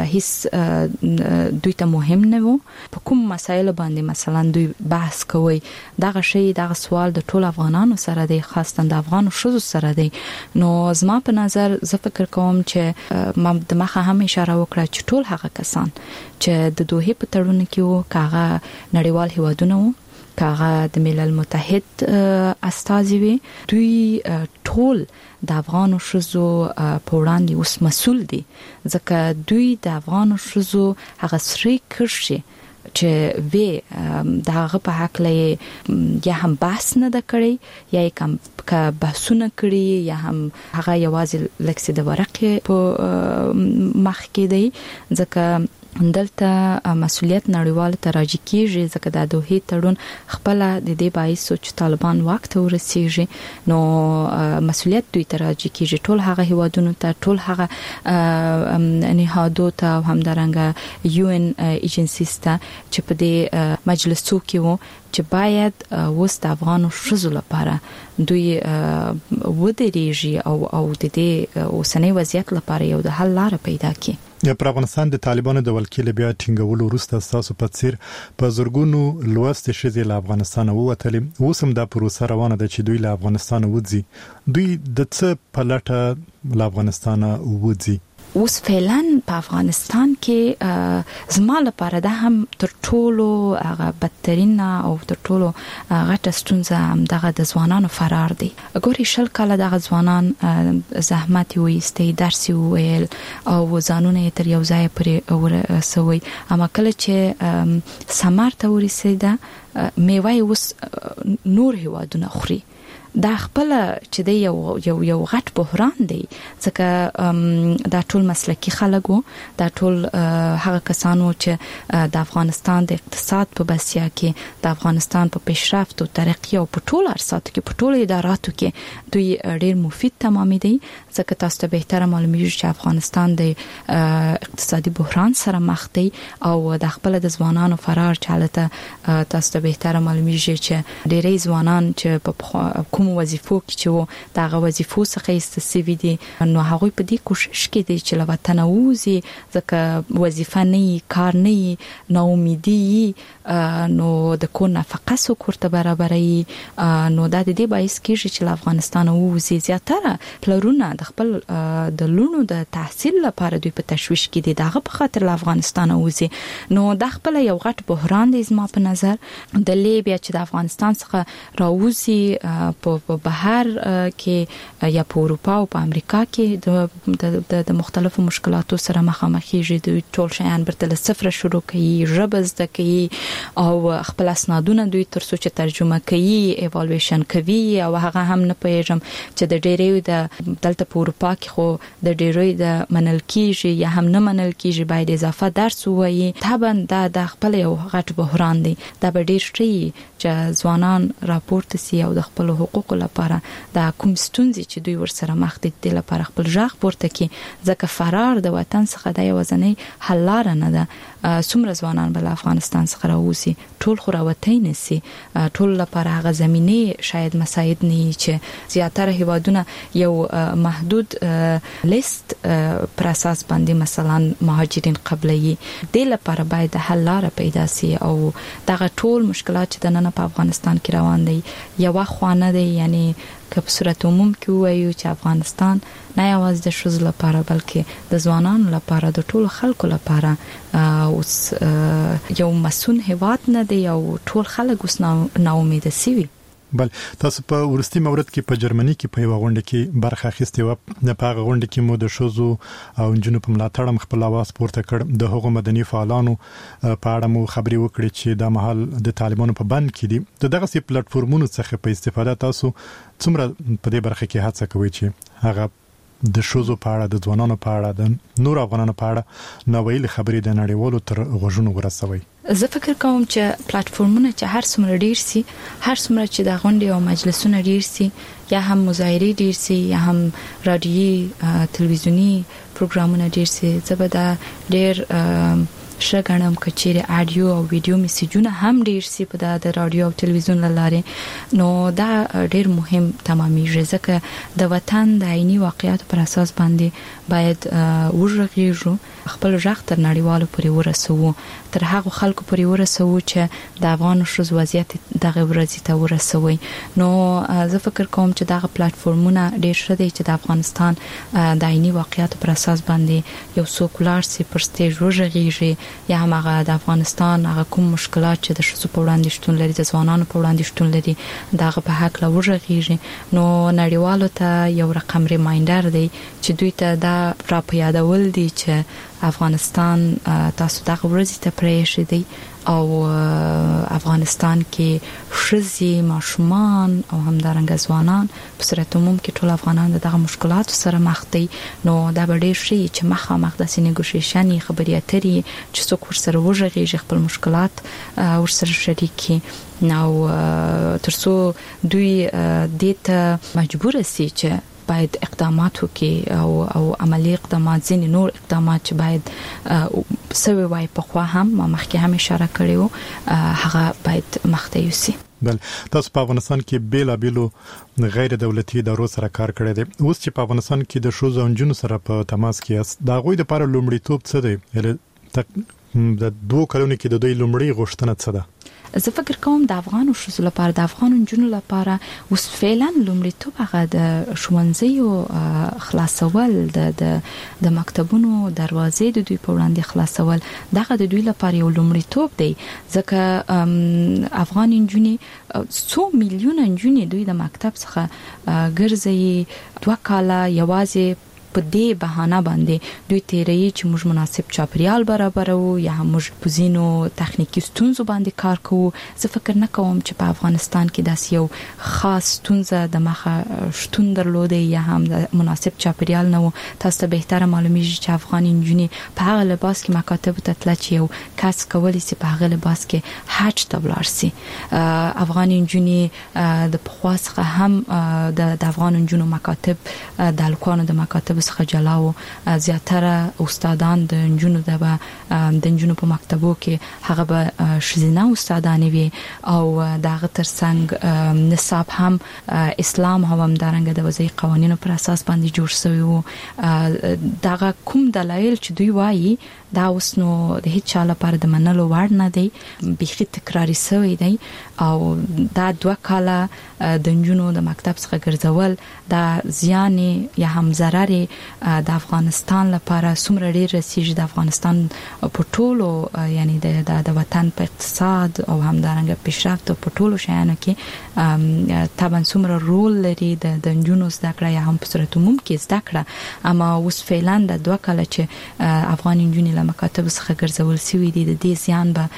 هیڅ دوی ته مهم نه وو. په کوم مسایل باندې مثلا دوی بحث کوي، دغه شی دغه سوال د ټول افغانانو سره دی، خاصه د افغان شذو سره دی. نو زما په نظر زه فکر کوم چې ما د مخه هم اشاره وکړه چې ټول هغه کسان چې د دوحه په تړون کې وو، کاغه نړیوال هیوادونه وو، کاغه د ملل متحد استازي وي، دوی ټول د افغان شذو په وړاندې اوس مسؤل دي، ځکه دوی د افغان شذو هغه سری کرشي چې وی دغه په حق لې یا هم بحث نه د کړی یا کوم کا بحثونه کړی یا هم هغه یوازې لکسي د ورقې په مخ کې دی، ځکه دلته مسؤلیت نړیوال ته راځي کیږي، ځکه د دوحه تړون خپل د دې باعث چې طالبان وخت ورسیږي، نو مسؤلیت دوی ته راځي کیږي ټول هغه هیوادونو ته، ټول هغه نهادو ته، هم درنګ یو ان ایجنسیز ته چې په دې مجلسو کې وو چې باید وست افغان شذو لپاره دوی ودرېږي او او د دې اوسنۍ وضعیت لپاره یو د حل لار پیدا کړي. په افغانستان د طالبانو د ولکیل بیا ټینګولو وروسته تاسو په څیر په زورګونو لوست شذي له افغانستان ووتلې، اوس هم دا پروسه روانه ده چې دوی له افغانستان وځي. دوی د څه په لټه له افغانستان وځي؟ اوس فعلا په افغانستان کې زما لپاره ده هم تر ټولو هغه بدترین او تر ټولو غټه ستونزه هم دغه د ځوانانو فرار دی. ګوري شل کاله دغه ځوانان زحمت وایستي، درس ویل او ځانونه تر یو ځای پرې ورسوي، اما کله چې سمار ته ورسېده میوه اوس نور هیوادونه خوري. دا خپل چې دی یو یو یو غټ بحران دی، ځکه دا ټول مسلکی خلک وو، دا ټول هغه کسانو چې د افغانستان د اقتصاد په بسیا کې، د افغانستان په پیشرفت او ترقی او په ټول ارساتو کې، په ټول اداراتو کې دوی ډیر مفید تمامې دي، ځکه تاسو ته به تر معلومیږي چې افغانستان د اقتصادي بحران سره مخ دی او د خپل د ځوانانو فرار چالته تاسو ته به تر معلومیږي چې ډیرې ځوانان چې په کوم کوم وظیفو کې چې دغه وظیفو څخه استسوي دي نو هغه په دې کوشش کې دي چې لوطن ووزي ځکه وظیفه نه کار نه نو امیدي نو د کو نفقه سو کوړه برابرې نو د دې باعث کېږي چې افغانستان ووزي زیاتره پلرونه د خپل د لونو د تحصیل لپاره دوی په تشويش کې دي دغه په خاطر افغانستان ووزي نو د خپل یو غټ بحران دی زما په نظر د لیبیا چې د افغانستان څخه راوځي په بهر کې یا په اروپا او په امریکا کې د د مختلفو مشکلاتو سره مخامخ کیږي د ټول شیان برتل صفر شروع کوي ربز د کوي او خپل اسنادونه دوی تر څو چې ترجمه کوي ایوالویشن کوي او هغه هم نه پېژم چې د ډېرې د دلته په اروپا کې خو د ډېرې د منل کیږي یا هم نه منل کیږي باید اضافه درس وایي طبعا دا د خپل یو غټ بحران دی دا به ډېر شي چې ځوانان راپورته سي او د خپل حقوقو لپاره د کوم ستونزې چې دوی ورسره مخ دي د لپاره خپل ځخ پورته کی ځکه فرار د وطن څخه د یوازنۍ حل لار نه ده څومره ځوانان بل افغانستان څخه راوځي ټول خو راوتی نه سي ټول لپاره هغه زمينه شاید مساعد نه چې زیاتره هیوادونه یو محدود لیست پر اساس باندې مثلا مهاجرین قبلي د لپاره باید حل لار پیدا سي او دغه ټول مشکلات چې د نن په افغانستان کې روان دي یو خوانه دي یعنی که په صورت عموم کې وایو چې افغانستان نه یوازې د شوز لپاره بلکې د ځوانانو لپاره د ټولو خلکو لپاره اوس یو مسون هیواد نه دی او ټول خلک اوس نا امید سي بل تاسو په ورستي مورد کې په جرمني کې په یو غونډه کې برخه اخیستې و نه په غونډه کې مو د شوزو او جنونو په ملاتړ مخبل आवाज پورته کړ د هغو مدني فعالانو په اړه مو خبري وکړي چې د محل د طالبانو په بند کې دي دغه سي پلیټ فارمونو څخه په استفاده تاسو څومره په دې برخه کې هڅه کوي چې هغه د شوزو په اړه د ځوانانو په اړه د نور افغانانو په اړه نو ویل خبرې د نړیوالو تر غوښنو ورسوي زه فکر کوم چې پلیټ فارمونه چې هر څومره ډیر سي هر څومره چې د غونډې او مجلسونه ډیر سي یا هم مظاهرې ډیر سي یا هم رادیوي تلویزیونی پروګرامونه ډیر سي زبدا ډیر شګنم کچېره اډیو او ویډیو میسجونه هم ډیر سي په د رادیو او تلویزیون لاره نو دا ډیر مهم تمامېږي ځکه د وطن د عیني واقعیت پر اساس باندې باید ورغېږو خپل ځخ تر نړیوالو پورې ورسوو تر هغه خلکو پورې ورسوو چې د افغان شوز وضعیت دغه ورځې ته ورسوي نو زه فکر کوم چې دغه پلیټ فارمونه ډیر ښه دي چې د افغانستان د عیني واقعیت پر اساس باندې یو سوکولار سي پر سټیج ورغېږي یا هغه د افغانستان هغه کوم مشکلات چې د شوزو په وړاندې شتون لري د ځوانانو په وړاندې شتون لري دغه په حق لا ورغېږي نو نړیوالو ته یو رقم ریمایندر دی چې دوی ته دا را په یادول دي چې افغانستان تاسو دغه ورځ ته پرېښی دی او افغانستان کې شزي ماشومان او همدارنګ ځوانان په صورت عموم کې ټول افغانان دغه مشکلات سره مخ دي نو دا به ډېر شي چې مخامخ د سینګوشیشن خبرې اترې چې څوک ورسره وژغېږي خپل مشکلات ورسره شریکي نو ترڅو دوی دته مجبور سي چې باید اقدامات وکړي او او عملی اقدامات ځینې نور اقدامات چې باید سوي وای په خوا هم ما مخکې هم اشاره کړو هغه باید مخته یوسي بل تاسو په افغانستان کې بیل بیلو غیر دولتي ادارو سره کار کړی دی اوس چې په افغانستان کې د شوزو جنونو سره په تماس کې است دا غوي د لپاره لومړیتوب څه دی د دوه کلونو کې د دوی لومړی غوښتنه څه ده زه فکر کوم د افغانو شوزو لپاره د افغانو جنونو لپاره اوس فعلا لومړیتوب هغه د ښوونځیو خلاصول د د مکتبونو دروازې د دوی په وړاندې خلاصول دغه د دوی لپاره یو لومړیتوب دی ځکه افغان جنونې څو میلیونه جنونې دوی د مکتب څخه ګرځي دوه کاله یوازې په دې بهانه باندې دوی تیرې چې موږ مناسب چاپریال برابرو یا موږ په زینو تخنیکی ستونزو باندې کار کوو زه فکر نه کوم چې په افغانستان کې داس یو خاص ستونزه د مخه شتون درلوده یا هم د مناسب چاپریال نه تاسو ته بهتره معلومیږي چې افغان انجنیر په هغه لباس کې مکاتب ته تل چې یو کس کولی سي په هغه لباس کې حج تبلار سي افغان انجنیر د پخواس هم د افغان انجنونو مکاتب د الکوانو د مکاتب څخه جلاو زیاتره استادان د جنونو د د جنونو په مکتبو کې هغه به شزینه استادانې وي او دغه ترڅنګ نصاب هم اسلام هم دارنګ د وضعي قوانینو پر اساس باندې جوړ شوی وو. دغه کوم دلایل چې دوی وایي دا اوس نو د هیڅ چا لپاره د منلو وړ نه دی، بيخي تکراری شوی دی او دا دوه کاله د جنونو د مکتب څخه ګرځول دا زیان یا هم ضرر د افغانستان لپاره څومره ډیر رسیږي د افغانستان په ټولو یعنی د د وطن په اقتصاد او هم دارنګ پیشرفت په ټولو شیانو کې طبعا څومره رول لري د د جنونو زده کړه یا هم په صورت عموم کې زده کړه. اما اوس فعلا د دوه کاله چې افغان جنونو له مکاتب څخه ګرځول شوی دي د دې زیان به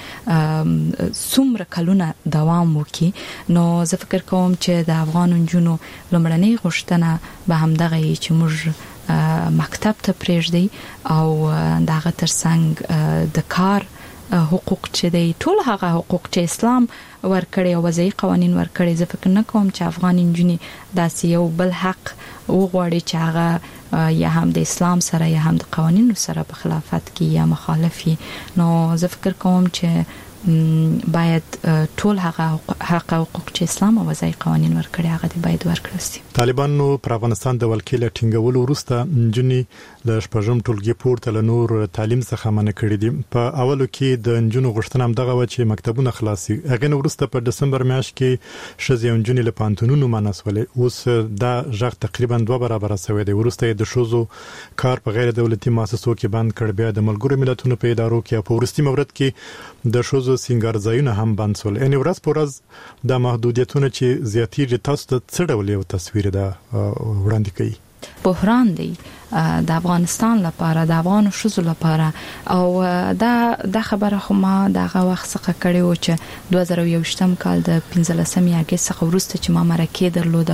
څومره کلونه دوام وکړي. نو زه فکر کوم چې د افغان جنونو لمړنۍ غوښتنه به هم دغه چې موږ مکتب ته پریږدي او دغه ترڅنګ د کار حقوق چې دی ټول هغه حقوق چې اسلام ورکړي او وضعي قوانين ورکړي. زه فکر نه کوم چې افغان جنونی داسې یو بل حق وغواړي چې هغه یا هم د اسلام سره یا هم د قوانینو سره په خلافت کې یا مخالفي. نو زه فکر کوم چې باید ټول هغه حق او حقوق چې اسلام او وضعي قوانين ورکړي هغه دی باید ورکړل شي. طالبانو پر افغانستان د ولکې له ټینګولو وروسته جنونی له شپږم ټولګي پورته له نور تعلیم څخه منع کړی دي. په اولو کې د جنونو غوښتنه هم دغه و چې مکتبونه خلاصي. هغه وروسته په دسمبر میاشت کې شزي جنونی له پانتونونو مناسولې اوس دا ژغ تقریبا دوه برابر شوی دی. ورسته د شوزو کار په غیر دولتي مؤسسو کې بند کړ، بیا د ملګرو ملتونو په ادارو کې په ورستي مورد کې د شوزو سنگار ځایونه هم بند شول. ان ورځ په ورځ د محدودیتونو چې زیاتېږي تاسو ته څه ډول یو تصویر ده وړاندې کوي؟ بحران دی د افغانستان لپاره د افغان شوزو لپاره او دا د خبره خو ما دغه وخت څخه کړی و چې دوه زره یو شتم کال د پنځلسمې اگست څخه وروسته چې ما مرکه درلوده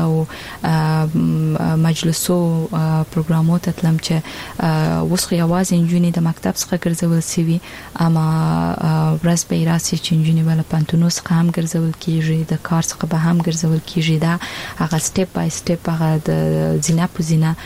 او مجلسو پروګرامو ته تلم چې اوس خو یوازې جنونی د مکتب څخه ګرځول سوي، اما ورځ به راسي چې جنونی ول پانتونو څخه هم ګرځول کیږي، د کار څخه به هم ګرځول کیږي. دا هغه سټپ بای سټپ هغه د زینا په زینا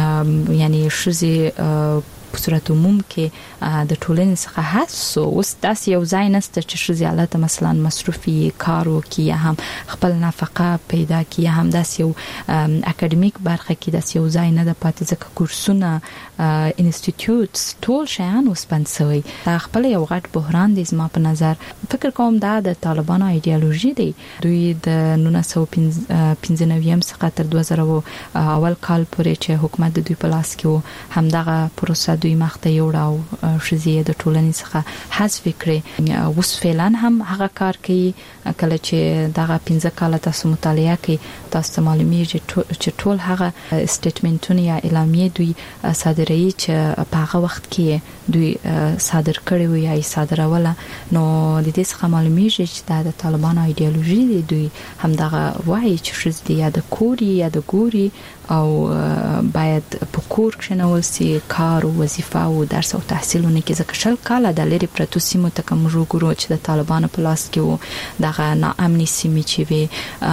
یعنی شزي په صورت عموم کې د ټولنې څخه حسو اوس داس یو ځای نسته چې شزي حالت مثلا مصرفي کارو کې یا هم خپل نفقه پیدا کې یا هم داس یو اکیډمیک برخه کې داس یو ځای نه د پاتې ځکه کورسونه انسټیټیوټس ټول شیان وسپنسوي. دا خپل یو غټ بحران دی زما په نظر. فکر کوم دا د طالبانو ایدئولوژي دی. دوی د نولس سوه پنځه نوي څخه تر دوه زره اول کال پورې چې حکومت د دوی په لاس کې و همدغه پروسه دوی مخته یوړاو شزي د ټولنې څخه حذف کړي. اوس فعلا هم هغه کار کوي. کله چې دغه پنځه کاله تاسو مطالعه کوي تاسو معلومیږي چې ټول هغه سټیټمنټونه یا اعلامیه دوی صادروي چې په هغه وخت کې دوی صادر کړي وي یا صادروله. نو د دې څخه معلومیږي چې دا د طالبانو ایدئولوژي دی. دوی هم دغه وایي چې شزي یا د کوري یا د ګوري او باید په کور کې نو سي کار او وظیفه او درس او تحصیلونه کې ځکه شل کاله د لری پرتو سیمو ته کوم ورګورو چې د طالبانو په لاس کې وو دغه ناامني سیمې چې وي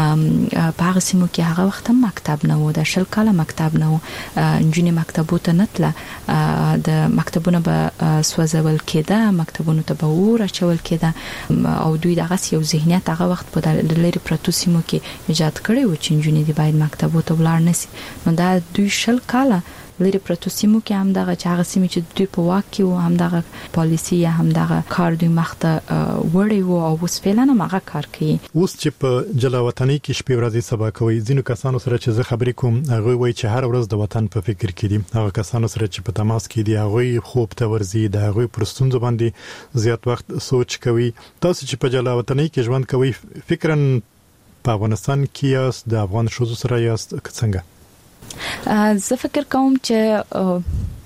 په هغه سیمو کې هغه وخت مکتب نه وو، د شل کاله مکتب نه وو. جنونی مکتبو ته نتله د مکتبونو به سوځول کېده، مکتبونو ته به ور اچول کېده او دوی دغه یو ذهنیت هغه وخت په لری پرتو سیمو کې ایجاد کړی و چې جنونی دی باید مکتبو ته ولاړ نشي. نو دا دوی شل کاله لري پروتو سیمو کې هم دغه چې هغه سیمې چې دوی په واک کې وو هم دغه پالیسی یا هم دغه کار دوی مخته وړي وو او اوس فعلا هغه کار کوي. اوس چې په جلا وطني کې شپې ورځې سبا کوي ځینو کسانو سره چې زه خبرې کوم هغه وایي چې هر ورځ د وطن په فکر کې دي. هغه کسانو سره چې په تماس کې دي هغه خوب ته ورزي د هغه پرستون باندې زیات وخت سوچ کوي. تاسو چې په جلا وطني کې ژوند کوي فکرن په افغانستان کې یاست د افغان شوزو سره یاست څنګه؟ زه فکر کوم چې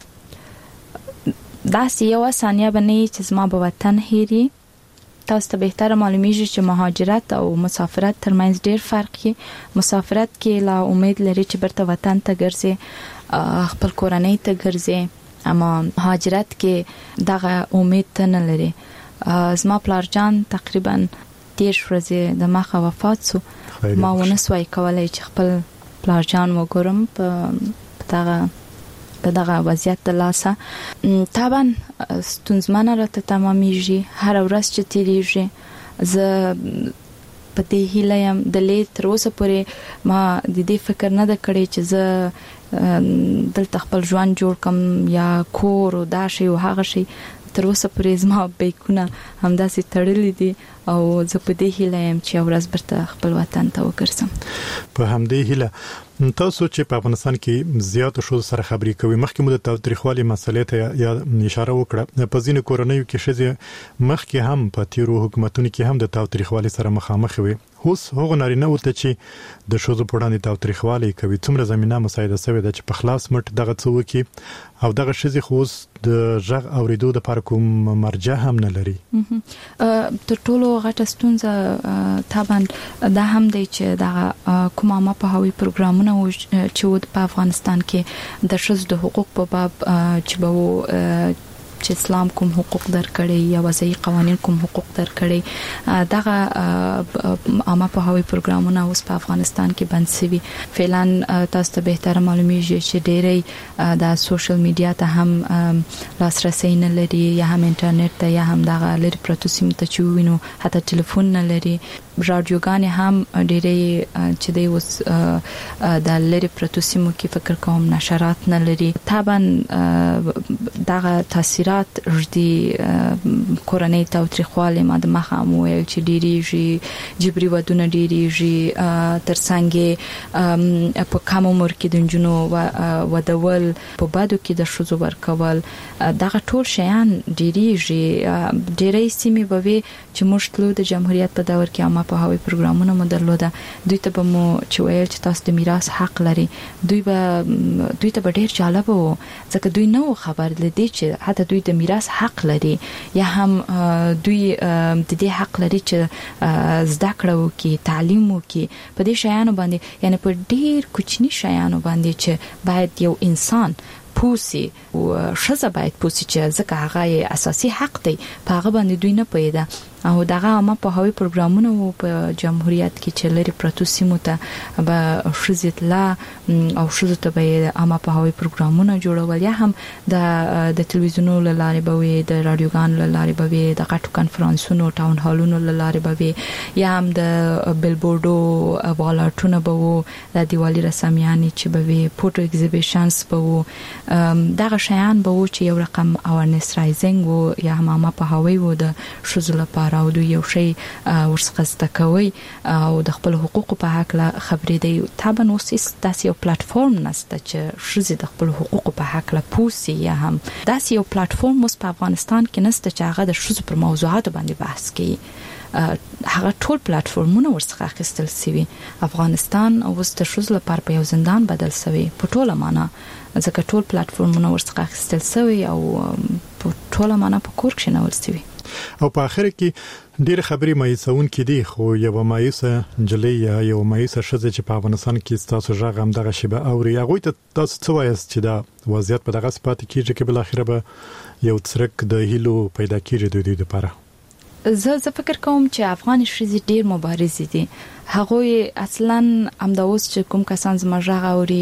دا سیاوه ثانیه باندې چې زما په وطن هېري. تاسو ته بهتره معلومیږي چې مهاجرت او مسافرت ترمنځ ډېر فرق دی. مسافرت کې لا امید لري چې برته وطن ته ګرځي خپل کورنۍ ته ګرځي، اما مهاجرت کې دغه امید ته نه لري. زما پلارجان تقریبا دیش ورځې د مخه وفات شو. ما ونه سوای کولای چې خپل پلارجان وګورم په دغه دغه وضعیت د لاسه طبعا ستونزمنه راته تمامېږي هر ورځ چې تیریږي زه په دې هیله يم د لې تر اوسه پورې ما د دې فکر نه د کړی چې زه دلته خپل ژوند جوړ کم یا کور او دا شی او هغه شی تر اوسه پورې زما بیکونه همداسې تړلې دي او زه په دې هیله يم چې ورځ برته خپل وطن ته وګرځم. په همدې هیله تاسو چې په افغانستان کې زیات شو سره خبرې کوي مخکې مو د تاریخوالي مسلې ته یا اشاره وکړه په ځینو کورنیو کې شزه مخکې هم په تیرو حکومتونو کې هم د تاریخوالي سره مخامخ وي اوس هغه نارینه وته چې د شوزو په وړاندې تاریخوالي کوي څومره زمينه مساعده شوی د چې په خلاص مټ دغه څو کې او دغه شزه خوس د ژغ اوریدو د پر کوم مرجع هم نه لري. تر ټولو غټه ستونزه طبعا دا هم دی چې دا کومه ما په هوی پروګرامونه چې په افغانستان کې د شذ د حقوق په باب چې به چې اسلام کوم حقوق درکړي یا وضعي قوانين کوم حقوق درکړي دغه عامه په هوی پروګرامونه اوس په افغانستان کې بند شوي فعلا تاسو ته به تر معلومیږي چې ډېری د سوشل میډیا ته هم لاسرسي نه لري یا هم انټرنیټ ته یا هم دغه لري پروتو سیم ته چوینو حتی ټلیفون نه لري رادیوګان هم ډېری چې دی اوس د لري پروتو سیمو کې فکر کوم نشرات نه لري طبعا دغه تاثیرات ردی کورنۍ تاریخوالي ما د مخه مو چې ډېریږي جبري ودونه ډېریږي ترڅنګ په کوم عمر کې د جنونو ودول په بادو کې د شوزو ورکول دغه ټول شیان ډېریږي ډېری سیمې به وي چې مشتلو د جمهوریت په دور کې عامه په هوی پروګرامونه مدرلوده دوی ته به مو چې ویل چې تاسو د میراث حق لري دوی به دوی ته ډېر جالب وو ځکه دوی نو خبر لدی چې حتی دوی د میراث حق لري یا هم دوی د دې حق لري چې زده کړه وکړي تعلیم وکړي په دې شیانو باندې یعنی په ډېر کوچني شیانو باندې چې باید یو انسان پوسی او شزه باید پوسی چې ځکه هغه اساسي حق دی په هغه باندې دوی نه پیدا او دغه ما په هوی پروګرامونو په جمهوریت کې چې لري پروتو سیمو ته به شزت لا او شزه ته به ما په هوی پروګرامونه جوړول یا هم د د تلویزیونونو لاره به وي د رادیوګانو لاره به وي د غټو کانفرنسونو ټاون هالونو لاره به وي یا هم د بیلبورډو والارټونو به وو د دیوالي رسمیانې چې به وي فوټو ایگزیبیشنز به وو دغه شیان به وو چې یو رقم اوورنس رایزینګ وو یا هم ما په هوی وو د شزله او دوی یو شی ورڅخه زده کوي او د خپل حقوقو په حق لا خبرې دی طبعا اوس داسې یو پلیټفارم نشته چې شزه د خپل حقوقو په حق لا پوسی یا هم داسې یو پلیټفارم اوس په افغانستان کې نشته چې هغه د شزه پر موضوعاتو باندې بحث کوي هغه ټول پلیټفارمونه ورڅخه اخیستل شوی افغانستان اوس د شزه لپاره په یو زندان بدل شوی په ټوله معنا ځکه ټول پلیټفارمونه ورڅخه اخیستل شوی او په ټوله معنا په کور کې نه ورسوي او په اخر کې ډېر خبري مایسون کې دي خو یو مایسه جلې یا یو مایسه شزه چې په افغانستان کې تاسو ژغم دغه شی به اوري هغه ته تاسو څه وایست چې دا وضعیت په دغه سپات کېږي چې بل اخر به یو څرک د هیلو پیدا کېږي د دې لپاره زه زه فکر کوم چې افغان شزه ډېر مبارز دي هغه اصلا امداوس چې کوم کسان زما ژغ اوري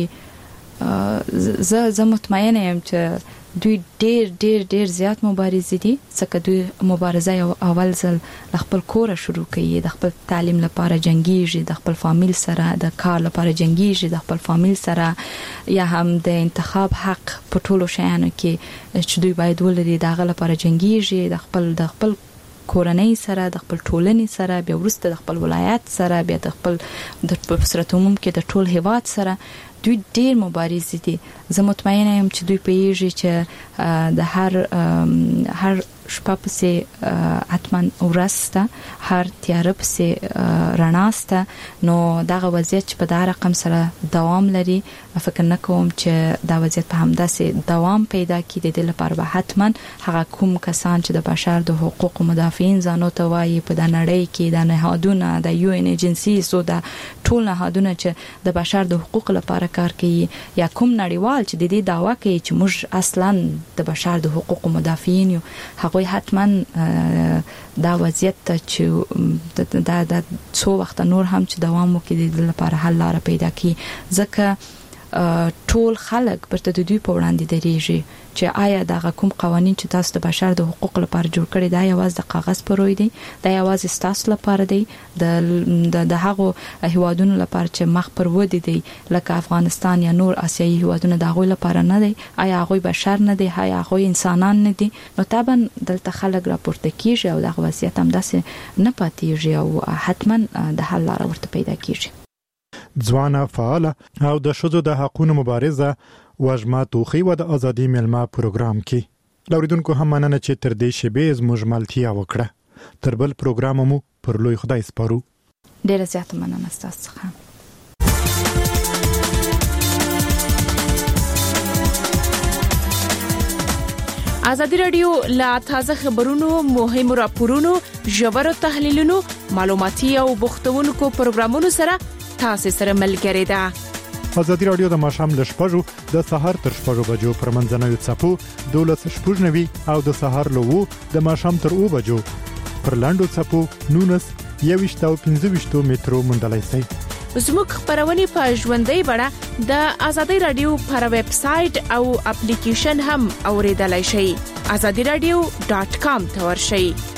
زه زه مطمئنه یم چې دوی ډېر ډېر ډېر زیات مبارز دي ځکه دوی مبارزه یو اول ځل خپل کور شروع کوي د خپل تعلیم لپاره جنگیږي د خپل فامیل سره د کار لپاره جنگیږي د خپل فامیل سره یا هم د انتخاب حق په ټولو شیانو کې چې دوی باید ولري دغه لپاره جنگیږي د خپل د خپل کورنۍ سره د خپل ټولنې سره بیا ورسته د خپل ولایت سره بیا د خپل د صورت عموم کې د ټول هیواد سره دوی ډېر مبارز دي زه مطمئنه یم چې دوی پیږي چې د هر هر شپه پسې اتمن ورسته هر تیار پسې رڼاسته نو دغه وضعیت چې په دا رقم سره دوام لري فکر نکوم چې دا وضعیت په همداسې دوام پیدا کړي د لپاره به حتما هغه کوم کسان چې د بشر د حقوقو مدافعین ځانو ته وایي په د نړۍ کې د نهادونه د یو ان ایجنسی سو د ټول نهادونه چې د بشر د حقوقو لپاره کار کوي یا کوم نړیوال چې د دې دعوا کوي چې موږ اصلا د بشر د حقوقو مدافعین یو هغه حتما دا وضعیت چې دا د څو وخت نور هم چې دوام وکړي د لپاره حل لاره پیدا کړي ځکه ټول خلک برته د دوی په وړاندې درېږي چې آیا دا کوم قوانين چې تاسو د بشر د حقوقو لپاره جوړ کړی دا یوازې د کاغذ پروي دي دا یوازې تاسو لپاره دی د د هغو هیوادونو لپاره چې مخ پر ودی دي لکه افغانستان یا نور آسیایي هیوادونه د غوي لپاره نه دی آیا غوي بشر نه دي آیا غوي انسانان نه دي نو طبعا دلته خلک راپورته کیږي او د وضعیت هم داسې نه پاتېږي او حتما د حل لار ورته پیدا کیږي ځوانه فعال او د شذو د حقوقو مبارزه وجمه توخی و د ازادي ملما پروګرام کې لوریدونکو هم مننه چې تر دې شبې زموږ ملتیا وکړه تر بل پروګرام مو پر لوی خدای سپارو ډیره زیاته مننه تاسو څخه ازادي رادیو لا تازه خبرونو مهم راپورونو ژور تحلیلونو معلوماتي او بوختونکو پروګرامونو سره تاسو سره ملګری ده ازادي رادیو د ماشام ل شپږو د سهار تر شپږو بجو پر منځنوي چپو دولس شپږنوي او د سهار له وو د ماشام تر او بجو پر لاندو چپو نونس یويشت او پنځه مترو مندلای سي زموږ خبرونه په ژوندۍ بڼه د ازادي رادیو پر ویب سټ او اپلیکیشن هم اوریدلای شئ azadi radio dot com ته ورشئ